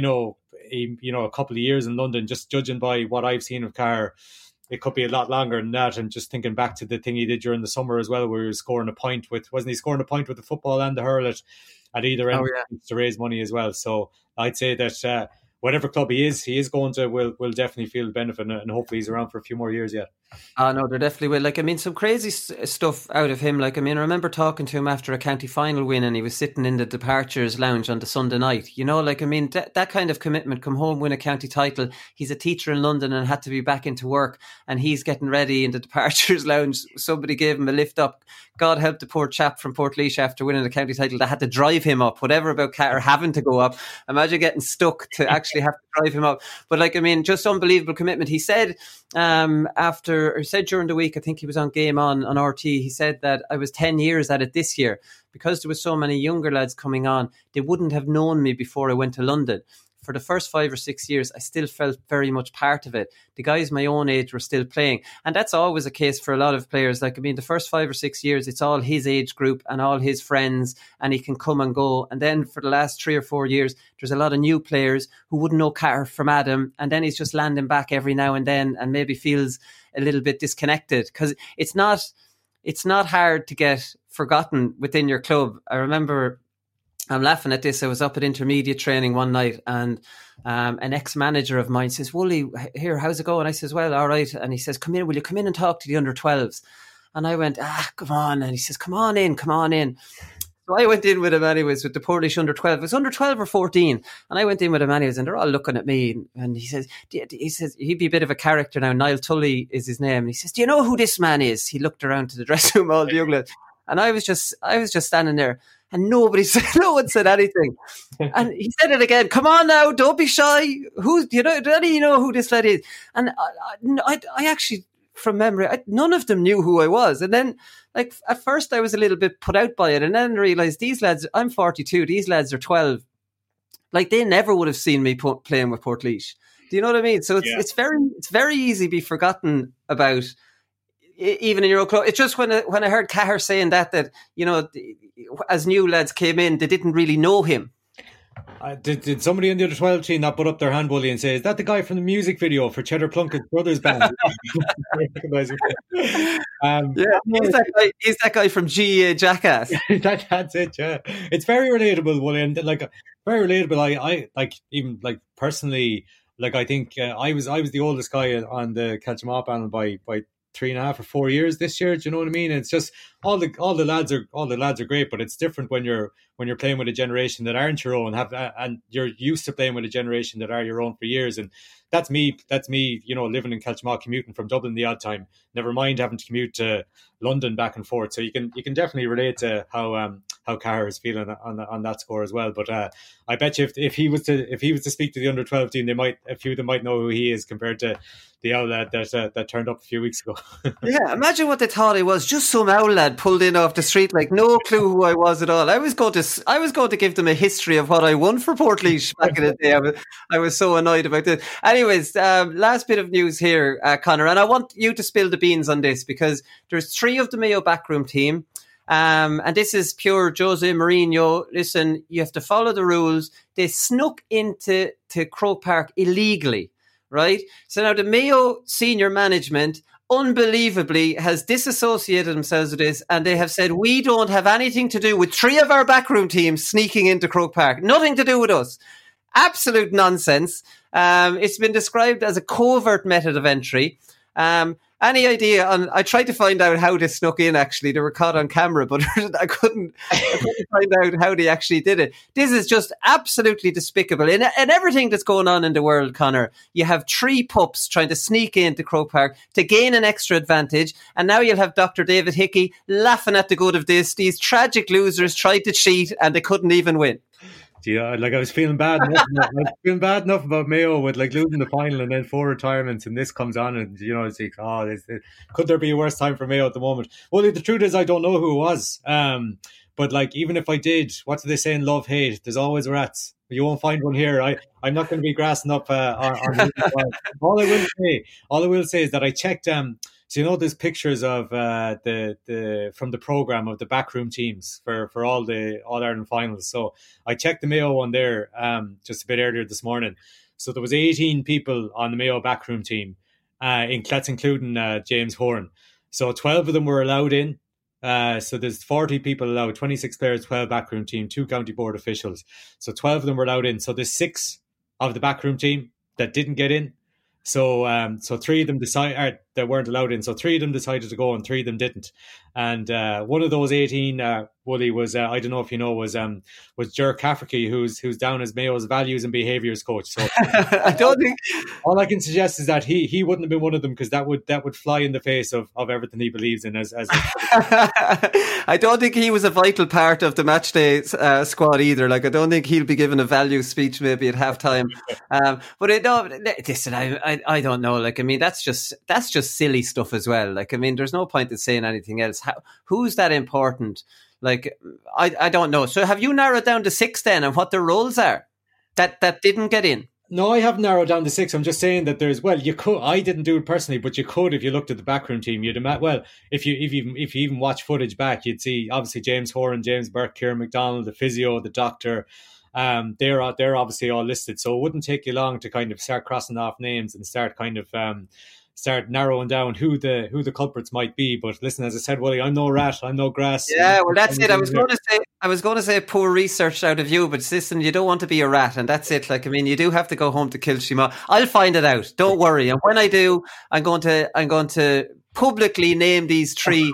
a couple of years in London, just judging by what I've seen of Carr, it could be a lot longer than that. And just thinking back to the thing he did during the summer as well, where he was scoring a point wasn't he scoring a point with the football and the hurl at either end to raise money as well. So I'd say that whatever club he is going to will definitely feel the benefit, and hopefully he's around for a few more years yet. No, there definitely will. Like, I mean, some crazy stuff out of him. Like, I mean, I remember talking to him after a county final win, and he was sitting in the departures lounge on the Sunday night. You know, like, I mean, that kind of commitment, come home, win a county title. He's a teacher in London and had to be back into work, and he's getting ready in the departures lounge. Somebody gave him a lift up. God help the poor chap from Portlaoise after winning the county title that had to drive him up. Whatever about Carr having to go up. Imagine getting stuck to actually have to drive him up. But like, I mean, just unbelievable commitment. He said during the week, I think he was on Game On RT, he said that I was 10 years at it this year because there was so many younger lads coming on. They wouldn't have known me before I went to London. For the first 5 or 6 years, I still felt very much part of it. The guys my own age were still playing. And that's always a case for a lot of players. Like, I mean, the first 5 or 6 years, it's all his age group and all his friends, and he can come and go. And then for the last 3 or 4 years, there's a lot of new players who wouldn't know Carr from Adam. And then he's just landing back every now and then and maybe feels a little bit disconnected, because it's not hard to get forgotten within your club. I remember, I'm laughing at this, I was up at intermediate training one night, and an ex-manager of mine says, "Wooly, here, how's it going?" I says, "Well, all right." And he says, will you come in and talk to the under-12s? And I went, come on. And he says, come on in. So I went in with him anyways, with the Portlaoise under-12. It was under-12 or 14. And I went in with him anyways, and they're all looking at me. And he says, he'd be a bit of a character now. Niall Tully is his name. And he says, "Do you know who this man is?" He looked around to the dressing room, all the young lads. And I was just standing there. And no one said anything. And he said it again. "Come on now, don't be shy. Do any of you know who this lad is?" And I actually, from memory, none of them knew who I was. And then, like, at first I was a little bit put out by it, and then realised these lads, I'm 42, these lads are 12. Like, they never would have seen me playing with Portlaoise. Do you know what I mean? So it's very easy to be forgotten about, even in your own club. It's just when I heard Carr saying that, you know, as new lads came in, they didn't really know him. Did somebody in the under-12 team not put up their hand, Willie, and say, "Is that the guy from the music video for Cheddar Plunkett's Brothers band?" He's that guy from GEA Jackass. That's it, yeah. It's very relatable, Willie, and like, very relatable. I like, even like personally, like, I think I was the oldest guy on the Catch 'em All panel by 3.5 or 4 years this year. Do you know what I mean? It's just all the lads are great, but it's different when you're playing with a generation that aren't your own, and you're used to playing with a generation that are your own for years. And that's me, you know, living in Kelchmagh, commuting from Dublin the odd time, never mind having to commute to London back and forth. So you can definitely relate to how Carr is feeling on that score as well. But I bet you if he was to speak to the under-12 team, a few of them might know who he is compared to the owl lad that turned up a few weeks ago. Yeah, imagine what they thought he was, just some owl lad pulled in off the street, like no clue who I was at all. I was going to give them a history of what I won for Portlaoise back in the day. I was so annoyed about this. Anyways, last bit of news here, Conor, and I want you to spill the beans on this, because there's 3 of the Mayo backroom team. And this is pure Jose Mourinho. Listen, you have to follow the rules. They snuck into Croke Park illegally, right? So now the Mayo senior management unbelievably has disassociated themselves with this, and they have said, we don't have anything to do with 3 of our backroom teams sneaking into Croke Park. Nothing to do with us. Absolute nonsense. It's been described as a covert method of entry. Any idea I tried to find out how they snuck in, actually. They were caught on camera, but I couldn't find out how they actually did it. This is just absolutely despicable. And everything that's going on in the world, Conor, you have 3 pups trying to sneak into Croke Park to gain an extra advantage. And now you'll have Dr. David Hickey laughing at the good of this. These tragic losers tried to cheat and they couldn't even win. Yeah, like I was feeling bad enough about Mayo with like losing the final and then 4 retirements, and this comes on, and it's like, could there be a worse time for Mayo at the moment? Well, the truth is I don't know who it was, but like even if I did, what do they say in love hate? There's always rats. You won't find one here. I'm not going to be grassing up on all I will say is that I checked. So there's pictures of the from the programme of the backroom teams for all the All-Ireland finals. So I checked the Mayo one there just a bit earlier this morning. So there was 18 people on the Mayo backroom team, that's including James Horan. So 12 of them were allowed in. So there's 40 people allowed, 26 players, 12 backroom team, 2 county board officials. So 12 of them were allowed in. So there's 6 of the backroom team that didn't get in. So 3 of them that weren't allowed in. So 3 of them decided to go and 3 of them didn't. And one of those 18, Wooly, was I don't know if you know, was Ger Cafferty, who's down as Mayo's values and behaviours coach. So I don't think all I can suggest is that he wouldn't have been one of them, because that would fly in the face of everything he believes in. As I don't think he was a vital part of the matchday squad either. Like, I don't think he'll be given a value speech maybe at halftime. But listen, I don't know. Like, I mean, that's just silly stuff as well. Like, I mean, there's no point in saying anything else. Who's that important? Like, I don't know. So have you narrowed down to 6 then, and what their roles are that didn't get in? No, I haven't narrowed down to 6. I'm just saying that you could. I didn't do it personally, but you could if you looked at the backroom team. If you even watch footage back, you'd see obviously James Horan, James Burke, Kieran McDonald, the physio, the doctor. They're obviously all listed, so it wouldn't take you long to kind of start crossing off names and start kind of start narrowing down who the culprits might be. But listen, as I said, Willie, I'm no rat, I'm no grass. Yeah, well, that's it. I was going to say poor research out of you, but listen, you don't want to be a rat, and that's it. Like, I mean, you do have to go home to Kilshima. I'll find it out. Don't worry. And when I do, I'm going to publicly name these 3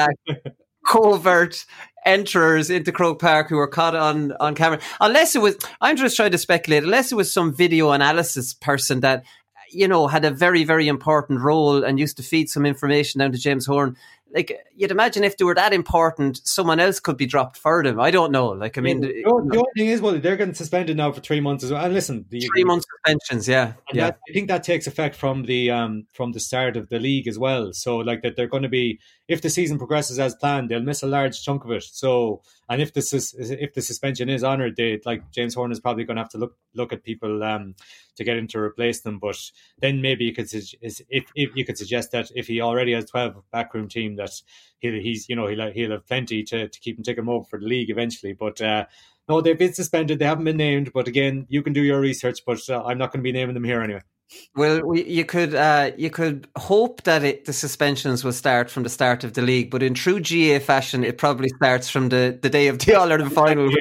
covert enterers into Croke Park who were caught on camera. Unless it was, I'm just trying to speculate, unless it was some video analysis person that, had a very, very important role and used to feed some information down to James Horan. Like, you'd imagine if they were that important, someone else could be dropped for them. I don't know. Like, I mean, the only thing is, well, they're getting suspended now for 3 months as well. And listen, 3 months suspensions, yeah. I think that takes effect from the start of the league as well. So, like, that they're going to be, if the season progresses as planned, they'll miss a large chunk of it. So, and if the suspension is honoured, like James Horan is probably going to have to look at people to get him to replace them. But then maybe you could suggest that if he already has 12 backroom team, that he'll have plenty to keep him ticking over for the league eventually. But no, they've been suspended. They haven't been named. But again, you can do your research. But I'm not going to be naming them here anyway. Well, you could hope that the suspensions will start from the start of the league, but in true GA fashion, it probably starts from the day of the All-Ireland final,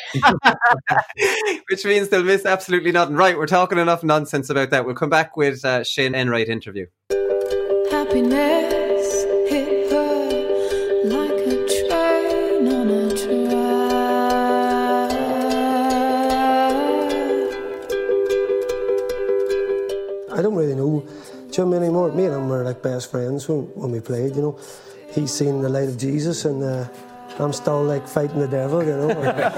which means they'll miss absolutely nothing. Right, we're talking enough nonsense about that. We'll come back with Shane Enright interview. Happiness hit her like a train on a track. I don't really know Jim anymore. Me and him were like best friends when we played, He's seen the light of Jesus, and I'm still like fighting the devil, The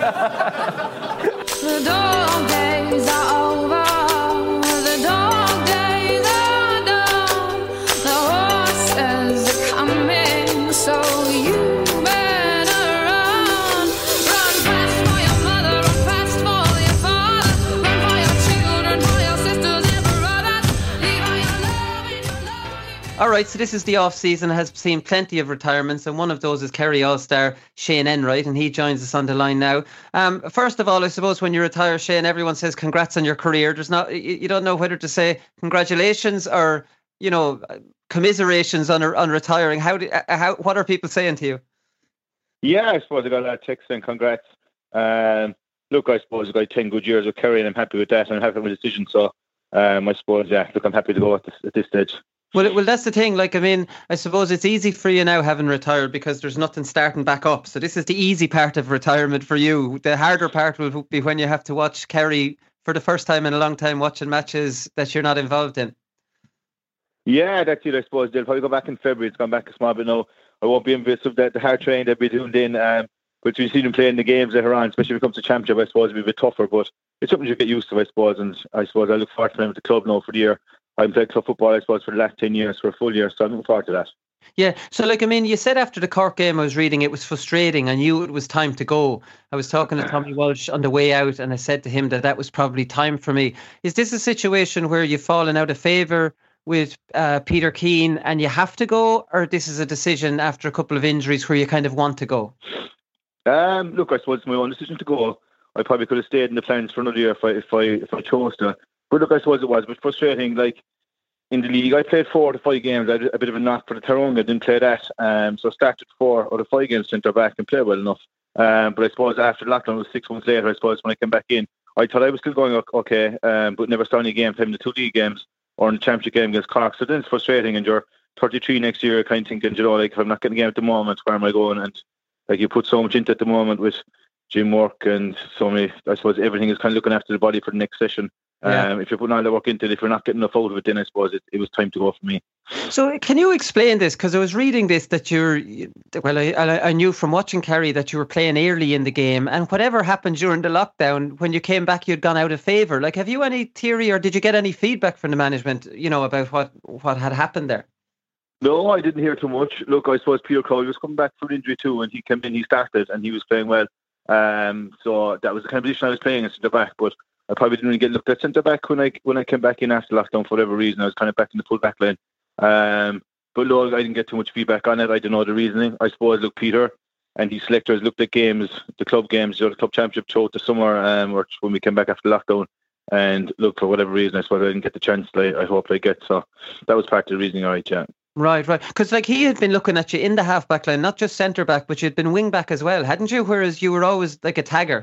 dog days are over. The dog days are done. The horses are coming, so you better run. Run fast for your mother, run fast for your father, run for your children, for your sisters and brothers. Leave all your love and your love. All right, so this is the off-season, has seen plenty of retirements, and one of those is Kerry All-Star Shane Enright, and he joins us on the line now. First of all, I suppose when you retire, Shane, everyone says congrats on your career. You don't know whether to say congratulations or, commiserations on retiring. What are people saying to you? Yeah, I suppose I got a lot of texts and congrats. Look, I suppose I got 10 good years with Kerry, and I'm happy with that, and I'm happy with my decision. So, I suppose, yeah, look, I'm happy to go at this stage. Well, that's the thing. Like, I mean, I suppose it's easy for you now having retired because there's nothing starting back up. So this is the easy part of retirement for you. The harder part will be when you have to watch Kerry for the first time in a long time, watching matches that you're not involved in. Yeah, that's it, I suppose. They'll probably go back in February. It's gone back a small bit now. I won't be envious of the hard training they'll be doing then. But you see them playing the games later on, especially when it comes to championship, I suppose it'll be a bit tougher. But it's something you get used to, I suppose. And I suppose I look forward to playing with the club now for the year. I've played club football, I suppose, for the last 10 years, for a full year. So I'm looking forward to that. Yeah. So, like, I mean, you said after the Cork game I was reading it was frustrating. I knew it was time to go. I was talking to Tommy Walsh on the way out and I said to him that was probably time for me. Is this a situation where you've fallen out of favour with Peter Keane and you have to go, or this is a decision after a couple of injuries where you kind of want to go? Look, I suppose it's my own decision to go. I probably could have stayed in the plans for another year if I chose to. But look, I suppose it was a bit frustrating. Like, in the league, I played 4 to 5 games. I had a bit of a knock for the Tyrone. I didn't play that. So I started 4 out of 5 games centre back and played well enough. But I suppose after lockdown, it was 6 months later, I suppose, when I came back in, I thought I was still going okay, but never saw any game playing the 2 league games or in the championship game against Cork. So then it's frustrating, and you're 33 next year, kind of thinking, you know, like, if I'm not getting a game at the moment, where am I going? And like, you put so much into it at the moment with gym work and so many, I suppose everything is kind of looking after the body for the next session. Yeah. If you're putting all the work into it, if you're not getting enough out of it, then I suppose it was time to go for me. So can you explain this? Because I was reading this that I knew from watching Kerry that you were playing early in the game, and whatever happened during the lockdown, when you came back, you'd gone out of favour. Like, have you any theory, or did you get any feedback from the management, you know, about what had happened there? No, I didn't hear too much. Look, I suppose Peter Crowley was coming back from injury too, and he came in, he started, and he was playing well. So that was the kind of position I was playing at centre back, but I probably didn't really get looked at centre back when I came back in after lockdown for whatever reason. I was kind of back in the full back line. But look, I didn't get too much feedback on it. I don't know the reasoning. I suppose, look, Peter and his selectors looked at games, the club games, the club championship throughout the summer, or when we came back after lockdown. And look, for whatever reason, I suppose I didn't get the chance I hope I get. So that was part of the reasoning, all right, yeah. Right. Because like, he had been looking at you in the half-back line, not just centre-back, but you'd been wing-back as well, hadn't you? Whereas you were always like a tagger.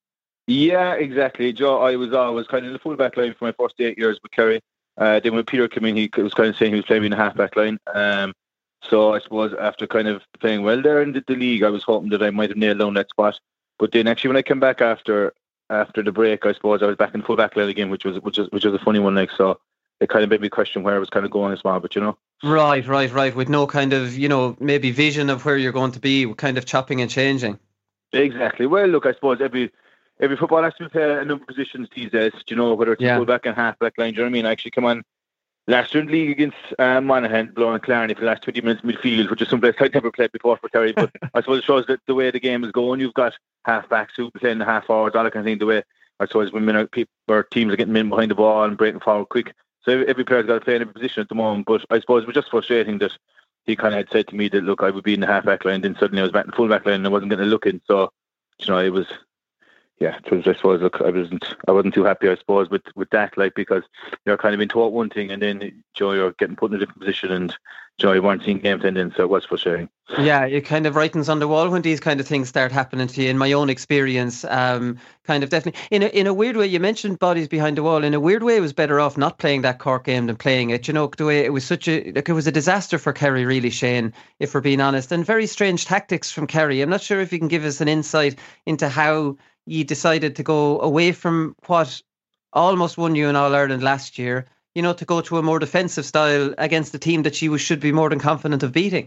Yeah, exactly, Joe. I was always kind of in the full-back line for my first 8 years with Kerry. Then when Peter came in, he was kind of saying he was playing in the half-back line. So I suppose after kind of playing well there in the league, I was hoping that I might have nailed down that spot. But then actually when I came back after the break, I suppose I was back in full-back line again, which was a funny one. Like, so it kind of made me question where I was kind of going as well, but you know. Right. With no kind of, you know, maybe vision of where you're going to be, kind of chopping and changing. Exactly. Well, look, I suppose every football has to play a number of positions these days, you know, whether it's full-back and half-back line. Do you know what I mean? I actually come on last year in the league against Monaghan, blowing Clarny for the last 20 minutes midfield, which is someplace I'd never played before for Kerry. But I suppose it shows that the way the game is going, you've got half-backs who play in the half-forwards, all that kind of thing. The way, I suppose, when teams are getting in behind the ball and breaking forward quick. So every player's got to play in every position at the moment. But I suppose it was just frustrating that he kind of had said to me that, look, I would be in the half-back line, then suddenly I was back in the full-back line and I wasn't getting a look in. So, you know, it was... Yeah, I suppose, look, I wasn't too happy, I suppose, with that, like, because you're kind of being taught one thing and then, Joe, you're getting put in a different position and, Joe, you weren't seeing games ending, so it was frustrating. Yeah, it kind of writings on the wall when these kind of things start happening to you, in my own experience, kind of definitely. In a weird way, you mentioned bodies behind the wall. In a weird way, it was better off not playing that Cork game than playing it. You know, the way it was it was a disaster for Kerry, really, Shane, if we're being honest, and very strange tactics from Kerry. I'm not sure if you can give us an insight into how you decided to go away from what almost won you in All-Ireland last year, you know, to go to a more defensive style against a team that you should be more than confident of beating.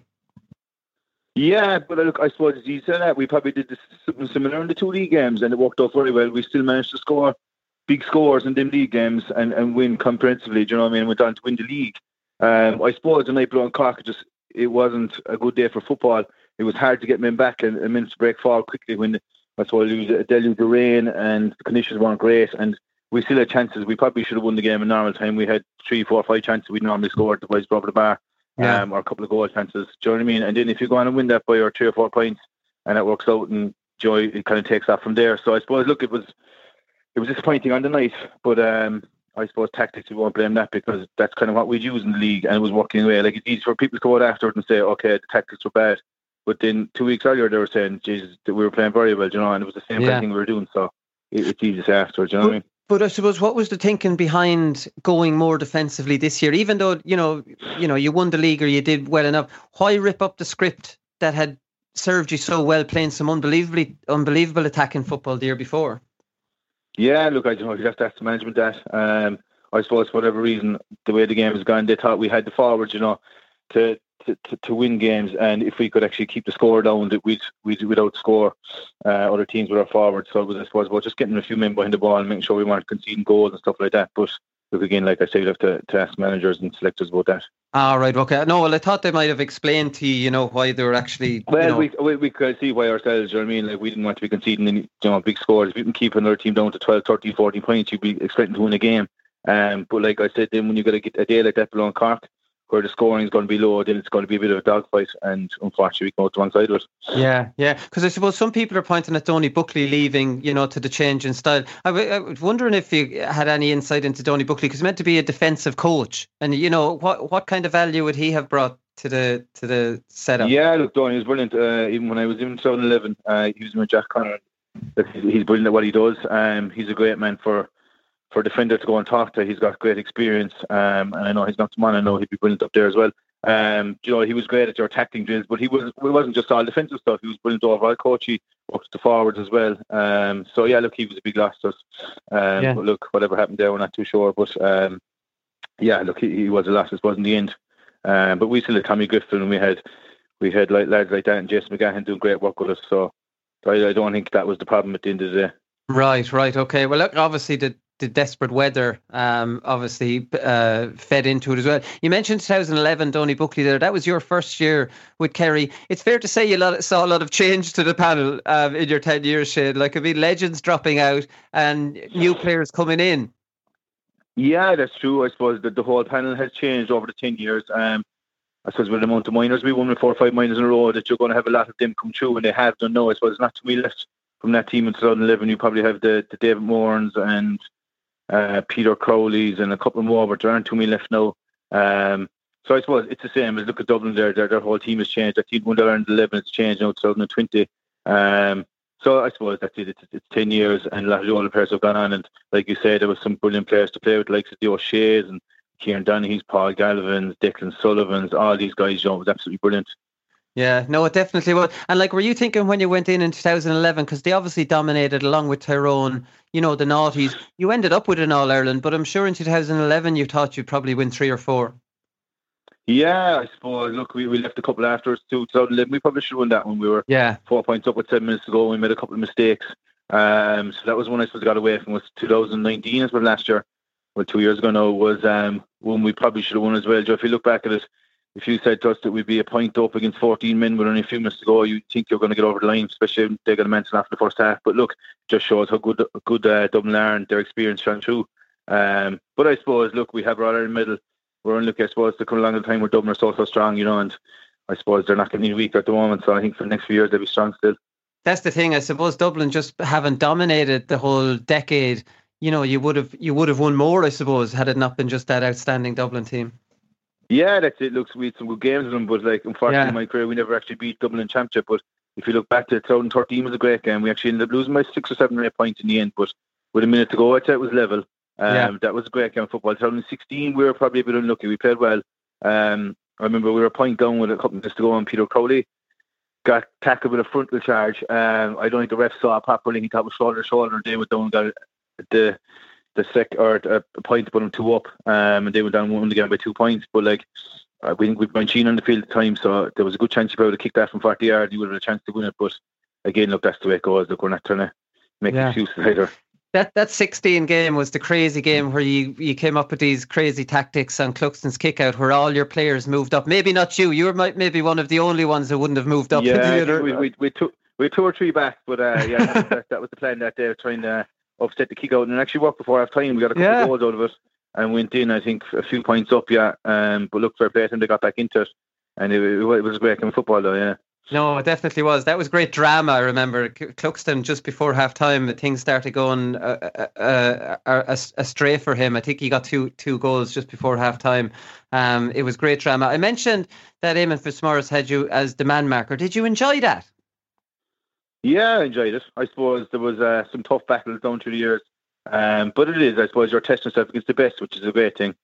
Yeah, but look, I suppose as you said that, we probably did something similar in the 2 league games and it worked out very well. We still managed to score big scores in them league games and win comprehensively, do you know what I mean? Went on to win the league. I suppose the night below in Cork, it wasn't a good day for football. It was hard to get men back and men to break forward quickly when I suppose it was a deluge of rain and the conditions weren't great and we still had chances. We probably should have won the game in normal time. We had 3, 4, 5 chances we'd normally scored. The boys broke the bar, or a couple of goal chances. Do you know what I mean? And then if you go on and win that by 3 or 4 points and it works out and it kind of takes off from there. So I suppose, look, it was disappointing on the night, but I I suppose tactics, we won't blame that because that's kind of what we'd use in the league and it was working away. Like, it's easy for people to go out afterwards and say, okay, the tactics were bad. But then 2 weeks earlier, they were saying, Jesus, that we were playing very well, and it was the same kind of thing we were doing. So it's easy to say afterwards, you know what I mean? But I suppose, what was the thinking behind going more defensively this year? Even though, you won the league or you did well enough, why rip up the script that had served you so well playing some unbelievable attacking football the year before? Yeah, look, I don't know, you have to ask the management that. I suppose for whatever reason, the way the game has gone, they thought we had the forwards, to win games, and if we could actually keep the score down, that we'd outscore other teams with our forwards. So it was, I suppose, about just getting a few men behind the ball and making sure we weren't conceding goals and stuff like that. But look, again, like I said, you'd have to ask managers and selectors about that. Ah, right, okay. No, well, I thought they might have explained to you, why they were actually... Well, we could see why ourselves, you know what I mean? Like, we didn't want to be conceding any big scores. If you can keep another team down to 12, 13, 14 points, you'd be expecting to win a game. But like I said, then when you got to get a day like that below Cork, where the scoring is going to be low, then it's going to be a bit of a dogfight, and unfortunately we come out the wrong side of it. Yeah, because I suppose some people are pointing at Donny Buckley leaving, to the change in style. I was wondering if you had any insight into Donny Buckley, because he's meant to be a defensive coach, and what kind of value would he have brought to the setup? Yeah, look, Donny was brilliant. Even when I was in 2011, he was with Jack Connor. He's brilliant at what he does. He's a great man for a defender to go and talk to. He's got great experience, and I know he's not someone. I know he'd be brilliant up there as well. He was great at your attacking drills, but it wasn't just all defensive stuff. He was brilliant overall coach. He worked the forwards as well. So yeah, look, he was a big loss to us. But look, whatever happened there, we're not too sure. But look, he was a loss, I suppose, in the end. But we still had Tommy Griffin, and we had like lads like that, and Jason McGahan doing great work with us. So I don't think that was the problem at the end of the day. Right, okay. Well, look, obviously the desperate weather obviously fed into it as well. You mentioned 2011, Donny Buckley there. That was your first year with Kerry. It's fair to say you saw a lot of change to the panel in your 10 years, Shane. Like, legends dropping out and new players coming in. Yeah, that's true. I suppose that the whole panel has changed over the 10 years. I suppose with the amount of minors, we won with 4 or 5 minors in a row, that you're going to have a lot of them come through, and they have done now. I suppose it's not too many left from that team in 2011. You probably have the David Moorns and Peter Crowley's and a couple more, but there aren't too many left now. So I suppose it's the same as look at Dublin there. Their whole team has changed. That team won the Ireland 11, it's changed now 2020. So I suppose that's it. It's 10 years, and a lot of the older players have gone on. And like you said, there was some brilliant players to play with, like the O'Shea's and Kieran Donaghy's, Paul Galvin's, Declan Sullivan's, all these guys. It was absolutely brilliant. Yeah, no, it definitely was. And like, were you thinking when you went in 2011, because they obviously dominated along with Tyrone, the Naughties, you ended up with an All-Ireland, but I'm sure in 2011 you thought you'd probably win 3 or 4. Yeah, I suppose. Look, we left a couple afterwards too. 2011, we probably should have won that one. We were 4 points up with 7 minutes to go. We made a couple of mistakes. So that was one I suppose got away from. Was 2019 as well last year. Well, 2 years ago now was when we probably should have won as well. Joe, if you look back at it, if you said to us that we'd be a point up against 14 men with only a few minutes to go, you'd think you're going to get over the line, especially if they got a mention after the first half. But look, it just shows how good Dublin are and their experience shone through. But I suppose, look, we have our Ireland medal. We're unlucky, I suppose, to come along at the time where Dublin are so strong, and I suppose they're not getting any weaker at the moment. So I think for the next few years they'll be strong still. That's the thing. I suppose Dublin just haven't dominated the whole decade. You would have won more, I suppose, had it not been just that outstanding Dublin team. Yeah, that's it. Looks we had some good games with them, but unfortunately in my career we never actually beat Dublin in Championship. But if you look back to 2013, was a great game. We actually ended up losing by 6 or 7 or 8 points in the end, but with a minute to go, I'd say it was level. That was a great game of football. 2016, we were probably a bit unlucky. We played well. I remember we were a point down with a couple of minutes to go, and Peter Crowley got tackled with a frontal charge. I don't think the ref saw it properly. He thought it was shoulder to shoulder, and they went down and got the a point to put them 2 up, and they went down and won the game by 2 points. But we think we'd Mancini on the field at the time, so there was a good chance if I would have kicked that from 40 yards, he would have had a chance to win it. But again, look, that's the way it goes. Look, we're not trying to make excuses either. That 16 game was the crazy game where you came up with these crazy tactics on Cluxton's kick out, where all your players moved up. Maybe not you. You were maybe one of the only ones that wouldn't have moved up. Yeah, we took 2 or 3 back, but that was the plan that day, trying to upset the kick out, and it actually worked before half time. We got a couple of goals out of it and went in, I think, a few points up. But look, fair play to them, they got back into it, and it was a great game of football though. No, it definitely was. That was great drama. I remember Cluxton just before half time, things started going astray for him. I think he got two goals just before half time. It was great drama. I mentioned that Eamon Fitzmaurice had you as the man marker. Did you enjoy that? Yeah, I enjoyed it. I suppose there was some tough battles down through the years. But it is, I suppose, you're testing yourself against the best, which is a great thing.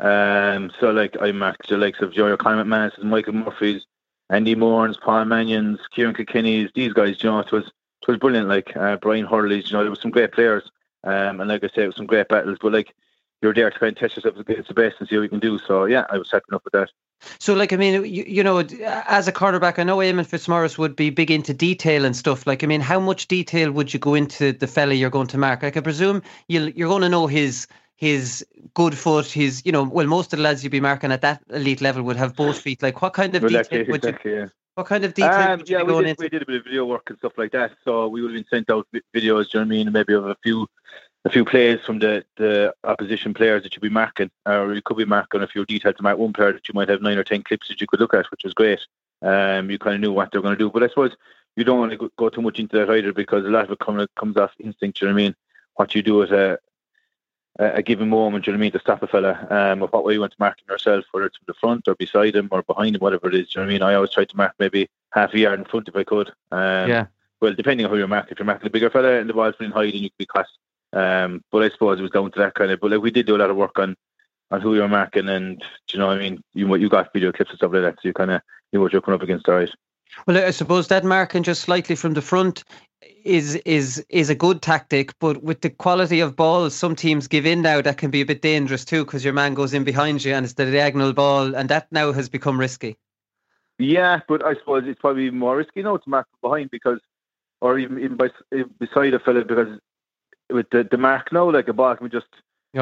So, like, I marked the likes of Joe Conor McManus, Michael Murphy's, Andy Moorns, Paul Mannion's, Kieran Kilkenny's, these guys, you know, it was brilliant. Like, Brian Hurley's, you know, there were some great players. And like I said, it was some great battles. But, like, you're there to kind of test yourself against the best and see what you can do. So, yeah, I was happy enough with that. So, like, I mean, you know, as a cornerback, I know Eamon Fitzmaurice would be big into detail and stuff. Like, I mean, how much detail would you go into the fella you're going to mark? Like, I presume you're going to know his good foot, his, you know, well, most of the lads you'd be marking at that elite level would have both feet. Like, what kind of detail would you? What kind of detail would you be going into? We did a bit of video work and stuff like that. So we would have been sent out videos, do you know what I mean? Maybe of a few plays from the opposition players that you'd be marking, or you could be marking a few details to mark one player that you might have 9 or 10 clips that you could look at, which was great. You kind of knew what they were going to do. But I suppose you don't want to go too much into that either, because a lot of it comes off instinct, do you know what I mean? What you do at a given moment, do you know what I mean, to stop a fella, or what way you want to mark him yourself, whether it's from the front or beside him or behind him, whatever it is, do you know what I mean? I always try to mark maybe half a yard in front if I could. Well, depending on who you're marking. If you're marking a bigger fella and the ball's running high, then you could be class. But I suppose it was down to that kind of. But like, we did do a lot of work on who you're marking, and do you know what I mean? You got video clips and stuff like that, so you kind of knew what you're coming up against, all right. Well, I suppose that marking just slightly from the front is a good tactic, but with the quality of balls, some teams give in now. That can be a bit dangerous too, because your man goes in behind you and it's the diagonal ball, and that now has become risky. Yeah, but I suppose it's probably more risky now to mark behind, because, or even beside a fella, because with the mark now, like, a ball can just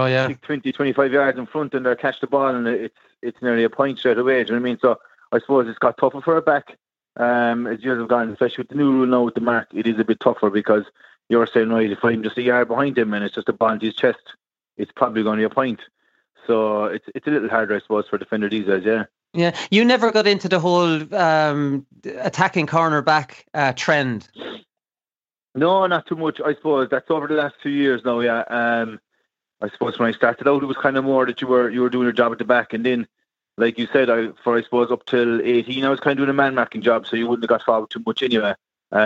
20-25 yards in front and they catch the ball, and it's nearly a point straight away, do you know what I mean? So I suppose it's got tougher for a back as years have gone, especially with the new rule now with the mark. It is a bit tougher, because you're saying, right, if I'm just a yard behind him and it's just a ball into his chest, it's probably going to be a point. So it's a little harder, I suppose, for defender these days, yeah. Yeah, you never got into the whole attacking cornerback trend. No, not too much. I suppose that's over the last 2 years now. Yeah, I suppose when I started out, it was kind of more that you were doing your job at the back, and then, like you said, I suppose up till 18, I was kind of doing a man marking job, so you wouldn't have got forward too much anyway.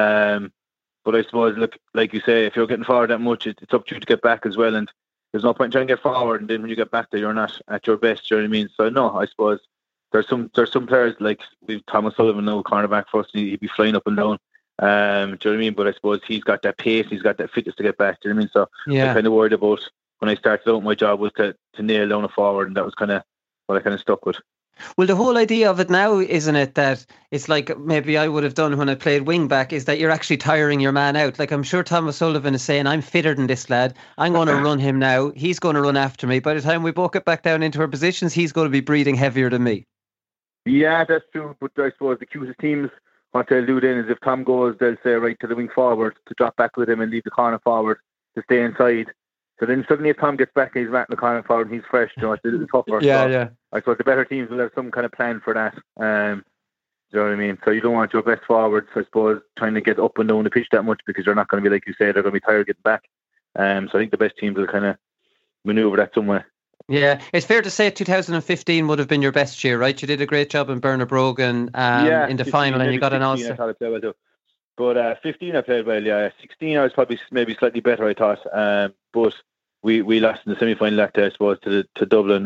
But I suppose, look, like you say, if you're getting forward that much, it's up to you to get back as well, and there's no point in trying to get forward, and then when you get back there, you're not at your best. You know what I mean? So no, I suppose there's some players like we've Thomas Sullivan now, cornerback for us, and he'd be flying up and down. Do you know what I mean? But I suppose he's got that pace, he's got that fitness to get back. Do you know what I mean? So I'm kind of worried about, when I started out, my job was to nail down a forward, and that was kind of what I kind of stuck with. Well, the whole idea of it now, isn't it, that it's like maybe I would have done when I played wing back, is that you're actually tiring your man out. Like, I'm sure Thomas Sullivan is saying, I'm fitter than this lad, I'm going to run him now, he's going to run after me. By the time we both get back down into our positions, he's going to be breathing heavier than me. Yeah, that's true. But I suppose the cutest teams, what they'll do then is, if Tom goes, they'll say right to the wing forward to drop back with him and leave the corner forward to stay inside. So then suddenly, if Tom gets back and he's back in the corner forward and he's fresh, you know, it's a little tougher. Yeah. I suppose the better teams will have some kind of plan for that. Do you know what I mean? So you don't want your best forwards, I suppose, trying to get up and down the pitch that much, because they're not going to be, like you say, they're going to be tired getting back. So I think the best teams will kind of manoeuvre that somewhere. Yeah, it's fair to say 2015 would have been your best year, right? You did a great job in Bernard Brogan in the final, and you got an Ulster. I thought I played well too. But 15 I played well, yeah. 16 I was probably maybe slightly better, I thought. But we lost in the semi-final that day, I suppose, to Dublin.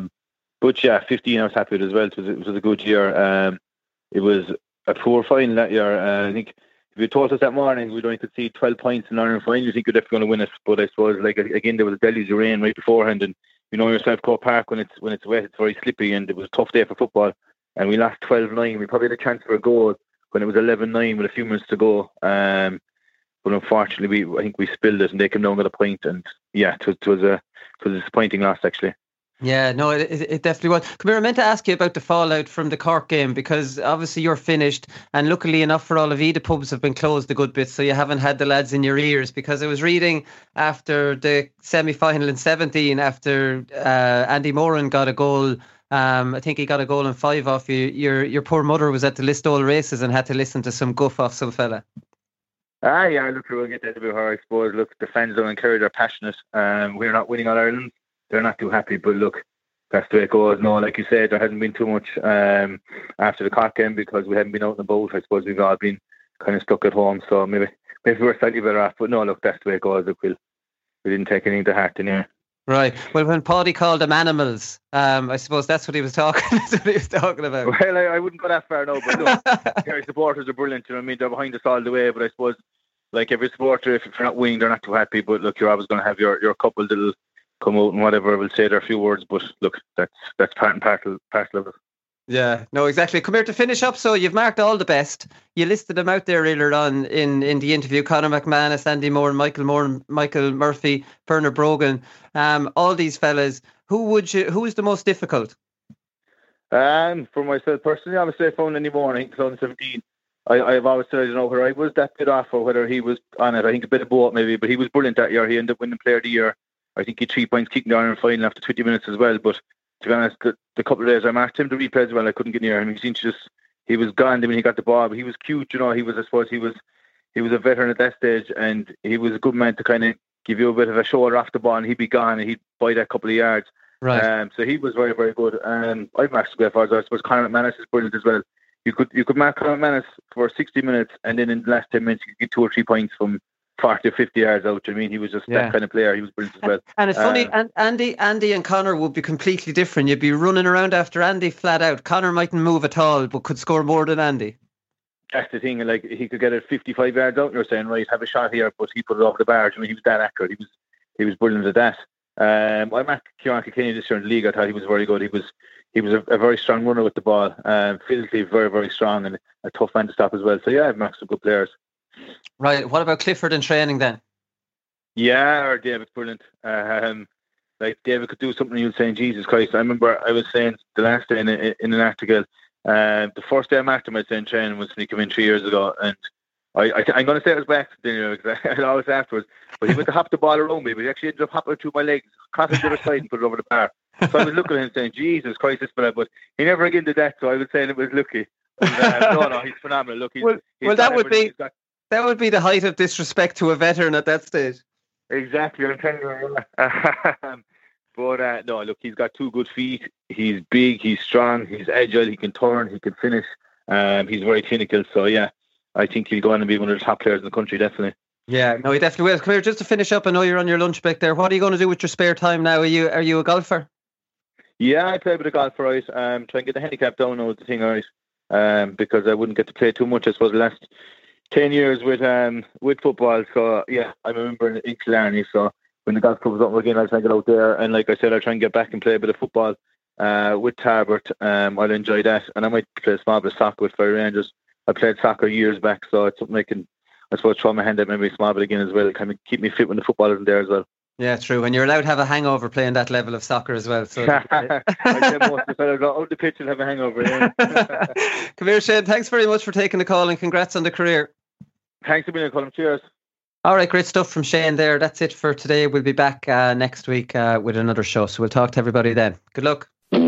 But yeah, 15 I was happy with as well. It was a good year. It was a poor final that year. I think if you told us that morning we'd only concede 12 points in Ireland final, you think you're definitely going to win it. But I suppose, like, again, there was a deluge of rain right beforehand, and you know yourself, Croke Park, when it's wet, it's very slippy, and it was a tough day for football. And we lost 12-9. We probably had a chance for a goal when it was 11-9 with a few minutes to go. But unfortunately, I think we spilled it, and they came down with a point. And yeah, it was a disappointing loss, actually. Yeah, no, it definitely was. Come here, I meant to ask you about the fallout from the Cork game, because obviously you're finished, and luckily enough for all of you, the pubs have been closed a good bit, so you haven't had the lads in your ears. Because I was reading after the semi-final in 17, after Andy Moran got a goal I think he got a goal and 5 off you. Your poor mother was at the Listowel races and had to listen to some guff off some fella. Yeah, look, we'll get that about her, I suppose. Look, the fans down in Kerry, they're passionate. We're not winning All Ireland. They're not too happy, but look, that's the way it goes. No, like you said, there hasn't been too much after the Cork game because we haven't been out and about. I suppose we've all been kind of stuck at home, so maybe we're slightly better off. But no, look, that's the way it goes. Look, we didn't take anything to heart in here. Right. Well, when Paddy called them animals, I suppose that's what he was talking. That's what he was talking about. Well, I wouldn't go that far, no. But look, Kerry supporters are brilliant. You know what I mean? They're behind us all the way. But I suppose, like every supporter, if you're not winning, they're not too happy. But look, you're always going to have your couple that'll come out and whatever will say their few words. But look, that's part and parcel of it. Yeah, no, exactly. Come here to finish up. So you've marked all the best. You listed them out there earlier on in the interview. Conor McManus, Andy Moore, Michael Murphy, Bernard Brogan. All these fellas. Who is the most difficult? For myself personally, I would say found Andy Moore. I think 2017. I've always said I don't know whether I was that bit off or whether he was on it. I think a bit of both maybe, but he was brilliant that year. He ended up winning Player of the Year. I think he had 3 points kicking down in the final after 20 minutes as well. But to be honest, the couple of days I marked him, the replay as well, I couldn't get near him. He was gone when he got the ball. But he was cute, you know. I suppose he was a veteran at that stage, and he was a good man to kind of give you a bit of a shoulder off the ball, and he'd be gone, and he'd buy that couple of yards. Right. So he was very, very good. I've marked some for I suppose Conor McManus is brilliant as well. You could mark Conor McManus for 60 minutes, and then in the last 10 minutes you could get 2 or 3 points from 40 or 50 yards out. I mean, he was just that kind of player. He was brilliant as well. And it's funny, Andy and Conor would be completely different. You'd be running around after Andy flat out. Conor mightn't move at all, but could score more than Andy. That's the thing. Like, he could get it 55 yards out, and you're saying, right, have a shot here, but he put it over the bar. I mean, he was that accurate. He was brilliant at that. I marked Kieran Kilkenny this year in the league. I thought he was very good. He was a very strong runner with the ball. Physically very, very strong, and a tough man to stop as well. So yeah, I've marked some good players. Right. What about Clifford in training then? Yeah, or David's brilliant. Like David could do something, you'd say, Jesus Christ. I remember I was saying the last day in an article, the first day I marked him, I'd say in training was when he came in 3 years ago, and I'm going to say it was by accident, because I always afterwards, but he went to hop the ball around me, but he actually ended up hopping through my legs, caught it to the other side and put it over the bar. So I was looking at him saying, Jesus Christ, this fella, but he never again did that, so I was saying it was lucky. No, he's phenomenal. Look, he's that would be the height of disrespect to a veteran at that stage. Exactly, I'm telling you. But no, look, he's got 2 good feet. He's big, he's strong, he's agile, he can turn, he can finish. He's very clinical. So yeah, I think he'll go on and be one of the top players in the country, definitely. Yeah, no, he definitely will. Come here, just to finish up, I know you're on your lunch break there. What are you going to do with your spare time now? Are you a golfer? Yeah, I play a bit of golf, right. Try and get the handicap down now with the thing, right. Because I wouldn't get to play too much, I suppose, the last 10 years with football. So yeah, I remember in Killarney, so when the golf club was up again, I'll try and get out there, and like I said, I'll try and get back and play a bit of football with Tarbert. I'll enjoy that, and I might play a small bit of soccer with Fire Rangers. I played soccer years back, so it's something I can, I suppose, throw my hand at maybe a small bit again as well. It kind of keep me fit when the football isn't there as well. Yeah, true. And you're allowed to have a hangover playing that level of soccer as well. So I say most of the fellas go out the pitch and have a hangover. Yeah. Come here, Shane. Thanks very much for taking the call, and congrats on the career. Thanks a million, Colin. Cheers. All right, great stuff from Shane there. That's it for today. We'll be back next week with another show. So we'll talk to everybody then. Good luck.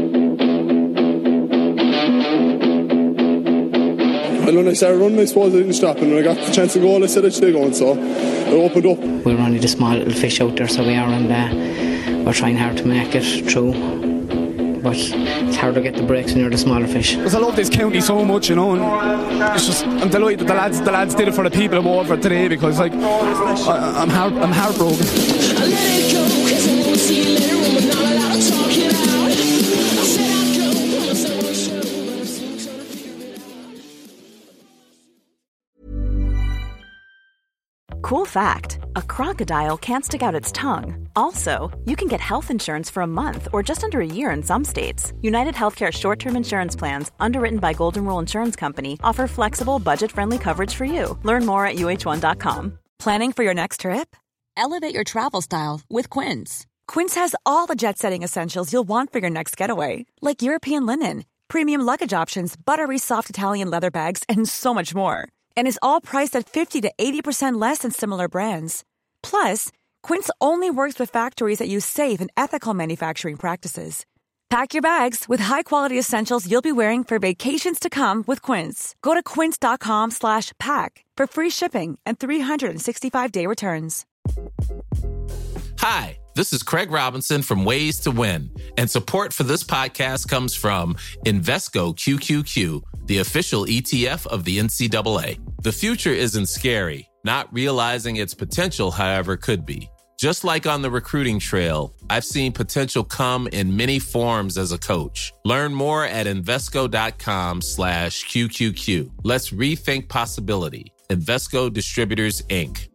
And when I started running, I suppose I didn't stop, and when I got the chance to go, I said I'd stay going, so I opened up. We're only the small little fish out there, so we are, and we're trying hard to make it through, but it's hard to get the breaks when you're the smaller fish. Because I love this county so much, you know, and it's just, I'm delighted the lads did it for the people of Waterford today, because like I'm heartbroken. I let it go, 'cause I won't see you later when we're not allowed to talk it out. I said I'd go, but I said I was sure, but I'm still trying to figure it out. Cool fact, a crocodile can't stick out its tongue. Also, you can get health insurance for a month or just under a year in some states. United Healthcare short-term insurance plans, underwritten by Golden Rule Insurance Company, offer flexible, budget-friendly coverage for you. Learn more at uh1.com. Planning for your next trip? Elevate your travel style with Quince. Quince has all the jet-setting essentials you'll want for your next getaway, like European linen, premium luggage options, buttery soft Italian leather bags, and so much more. And is all priced at 50 to 80% less than similar brands. Plus, Quince only works with factories that use safe and ethical manufacturing practices. Pack your bags with high-quality essentials you'll be wearing for vacations to come with Quince. Go to quince.com/pack for free shipping and 365-day returns. Hi, this is Craig Robinson from Ways to Win, and support for this podcast comes from Invesco QQQ, the official ETF of the NCAA. The future isn't scary. Not realizing its potential, however, could be. Just like on the recruiting trail, I've seen potential come in many forms as a coach. Learn more at Invesco.com/QQQ. Let's rethink possibility. Invesco Distributors, Inc.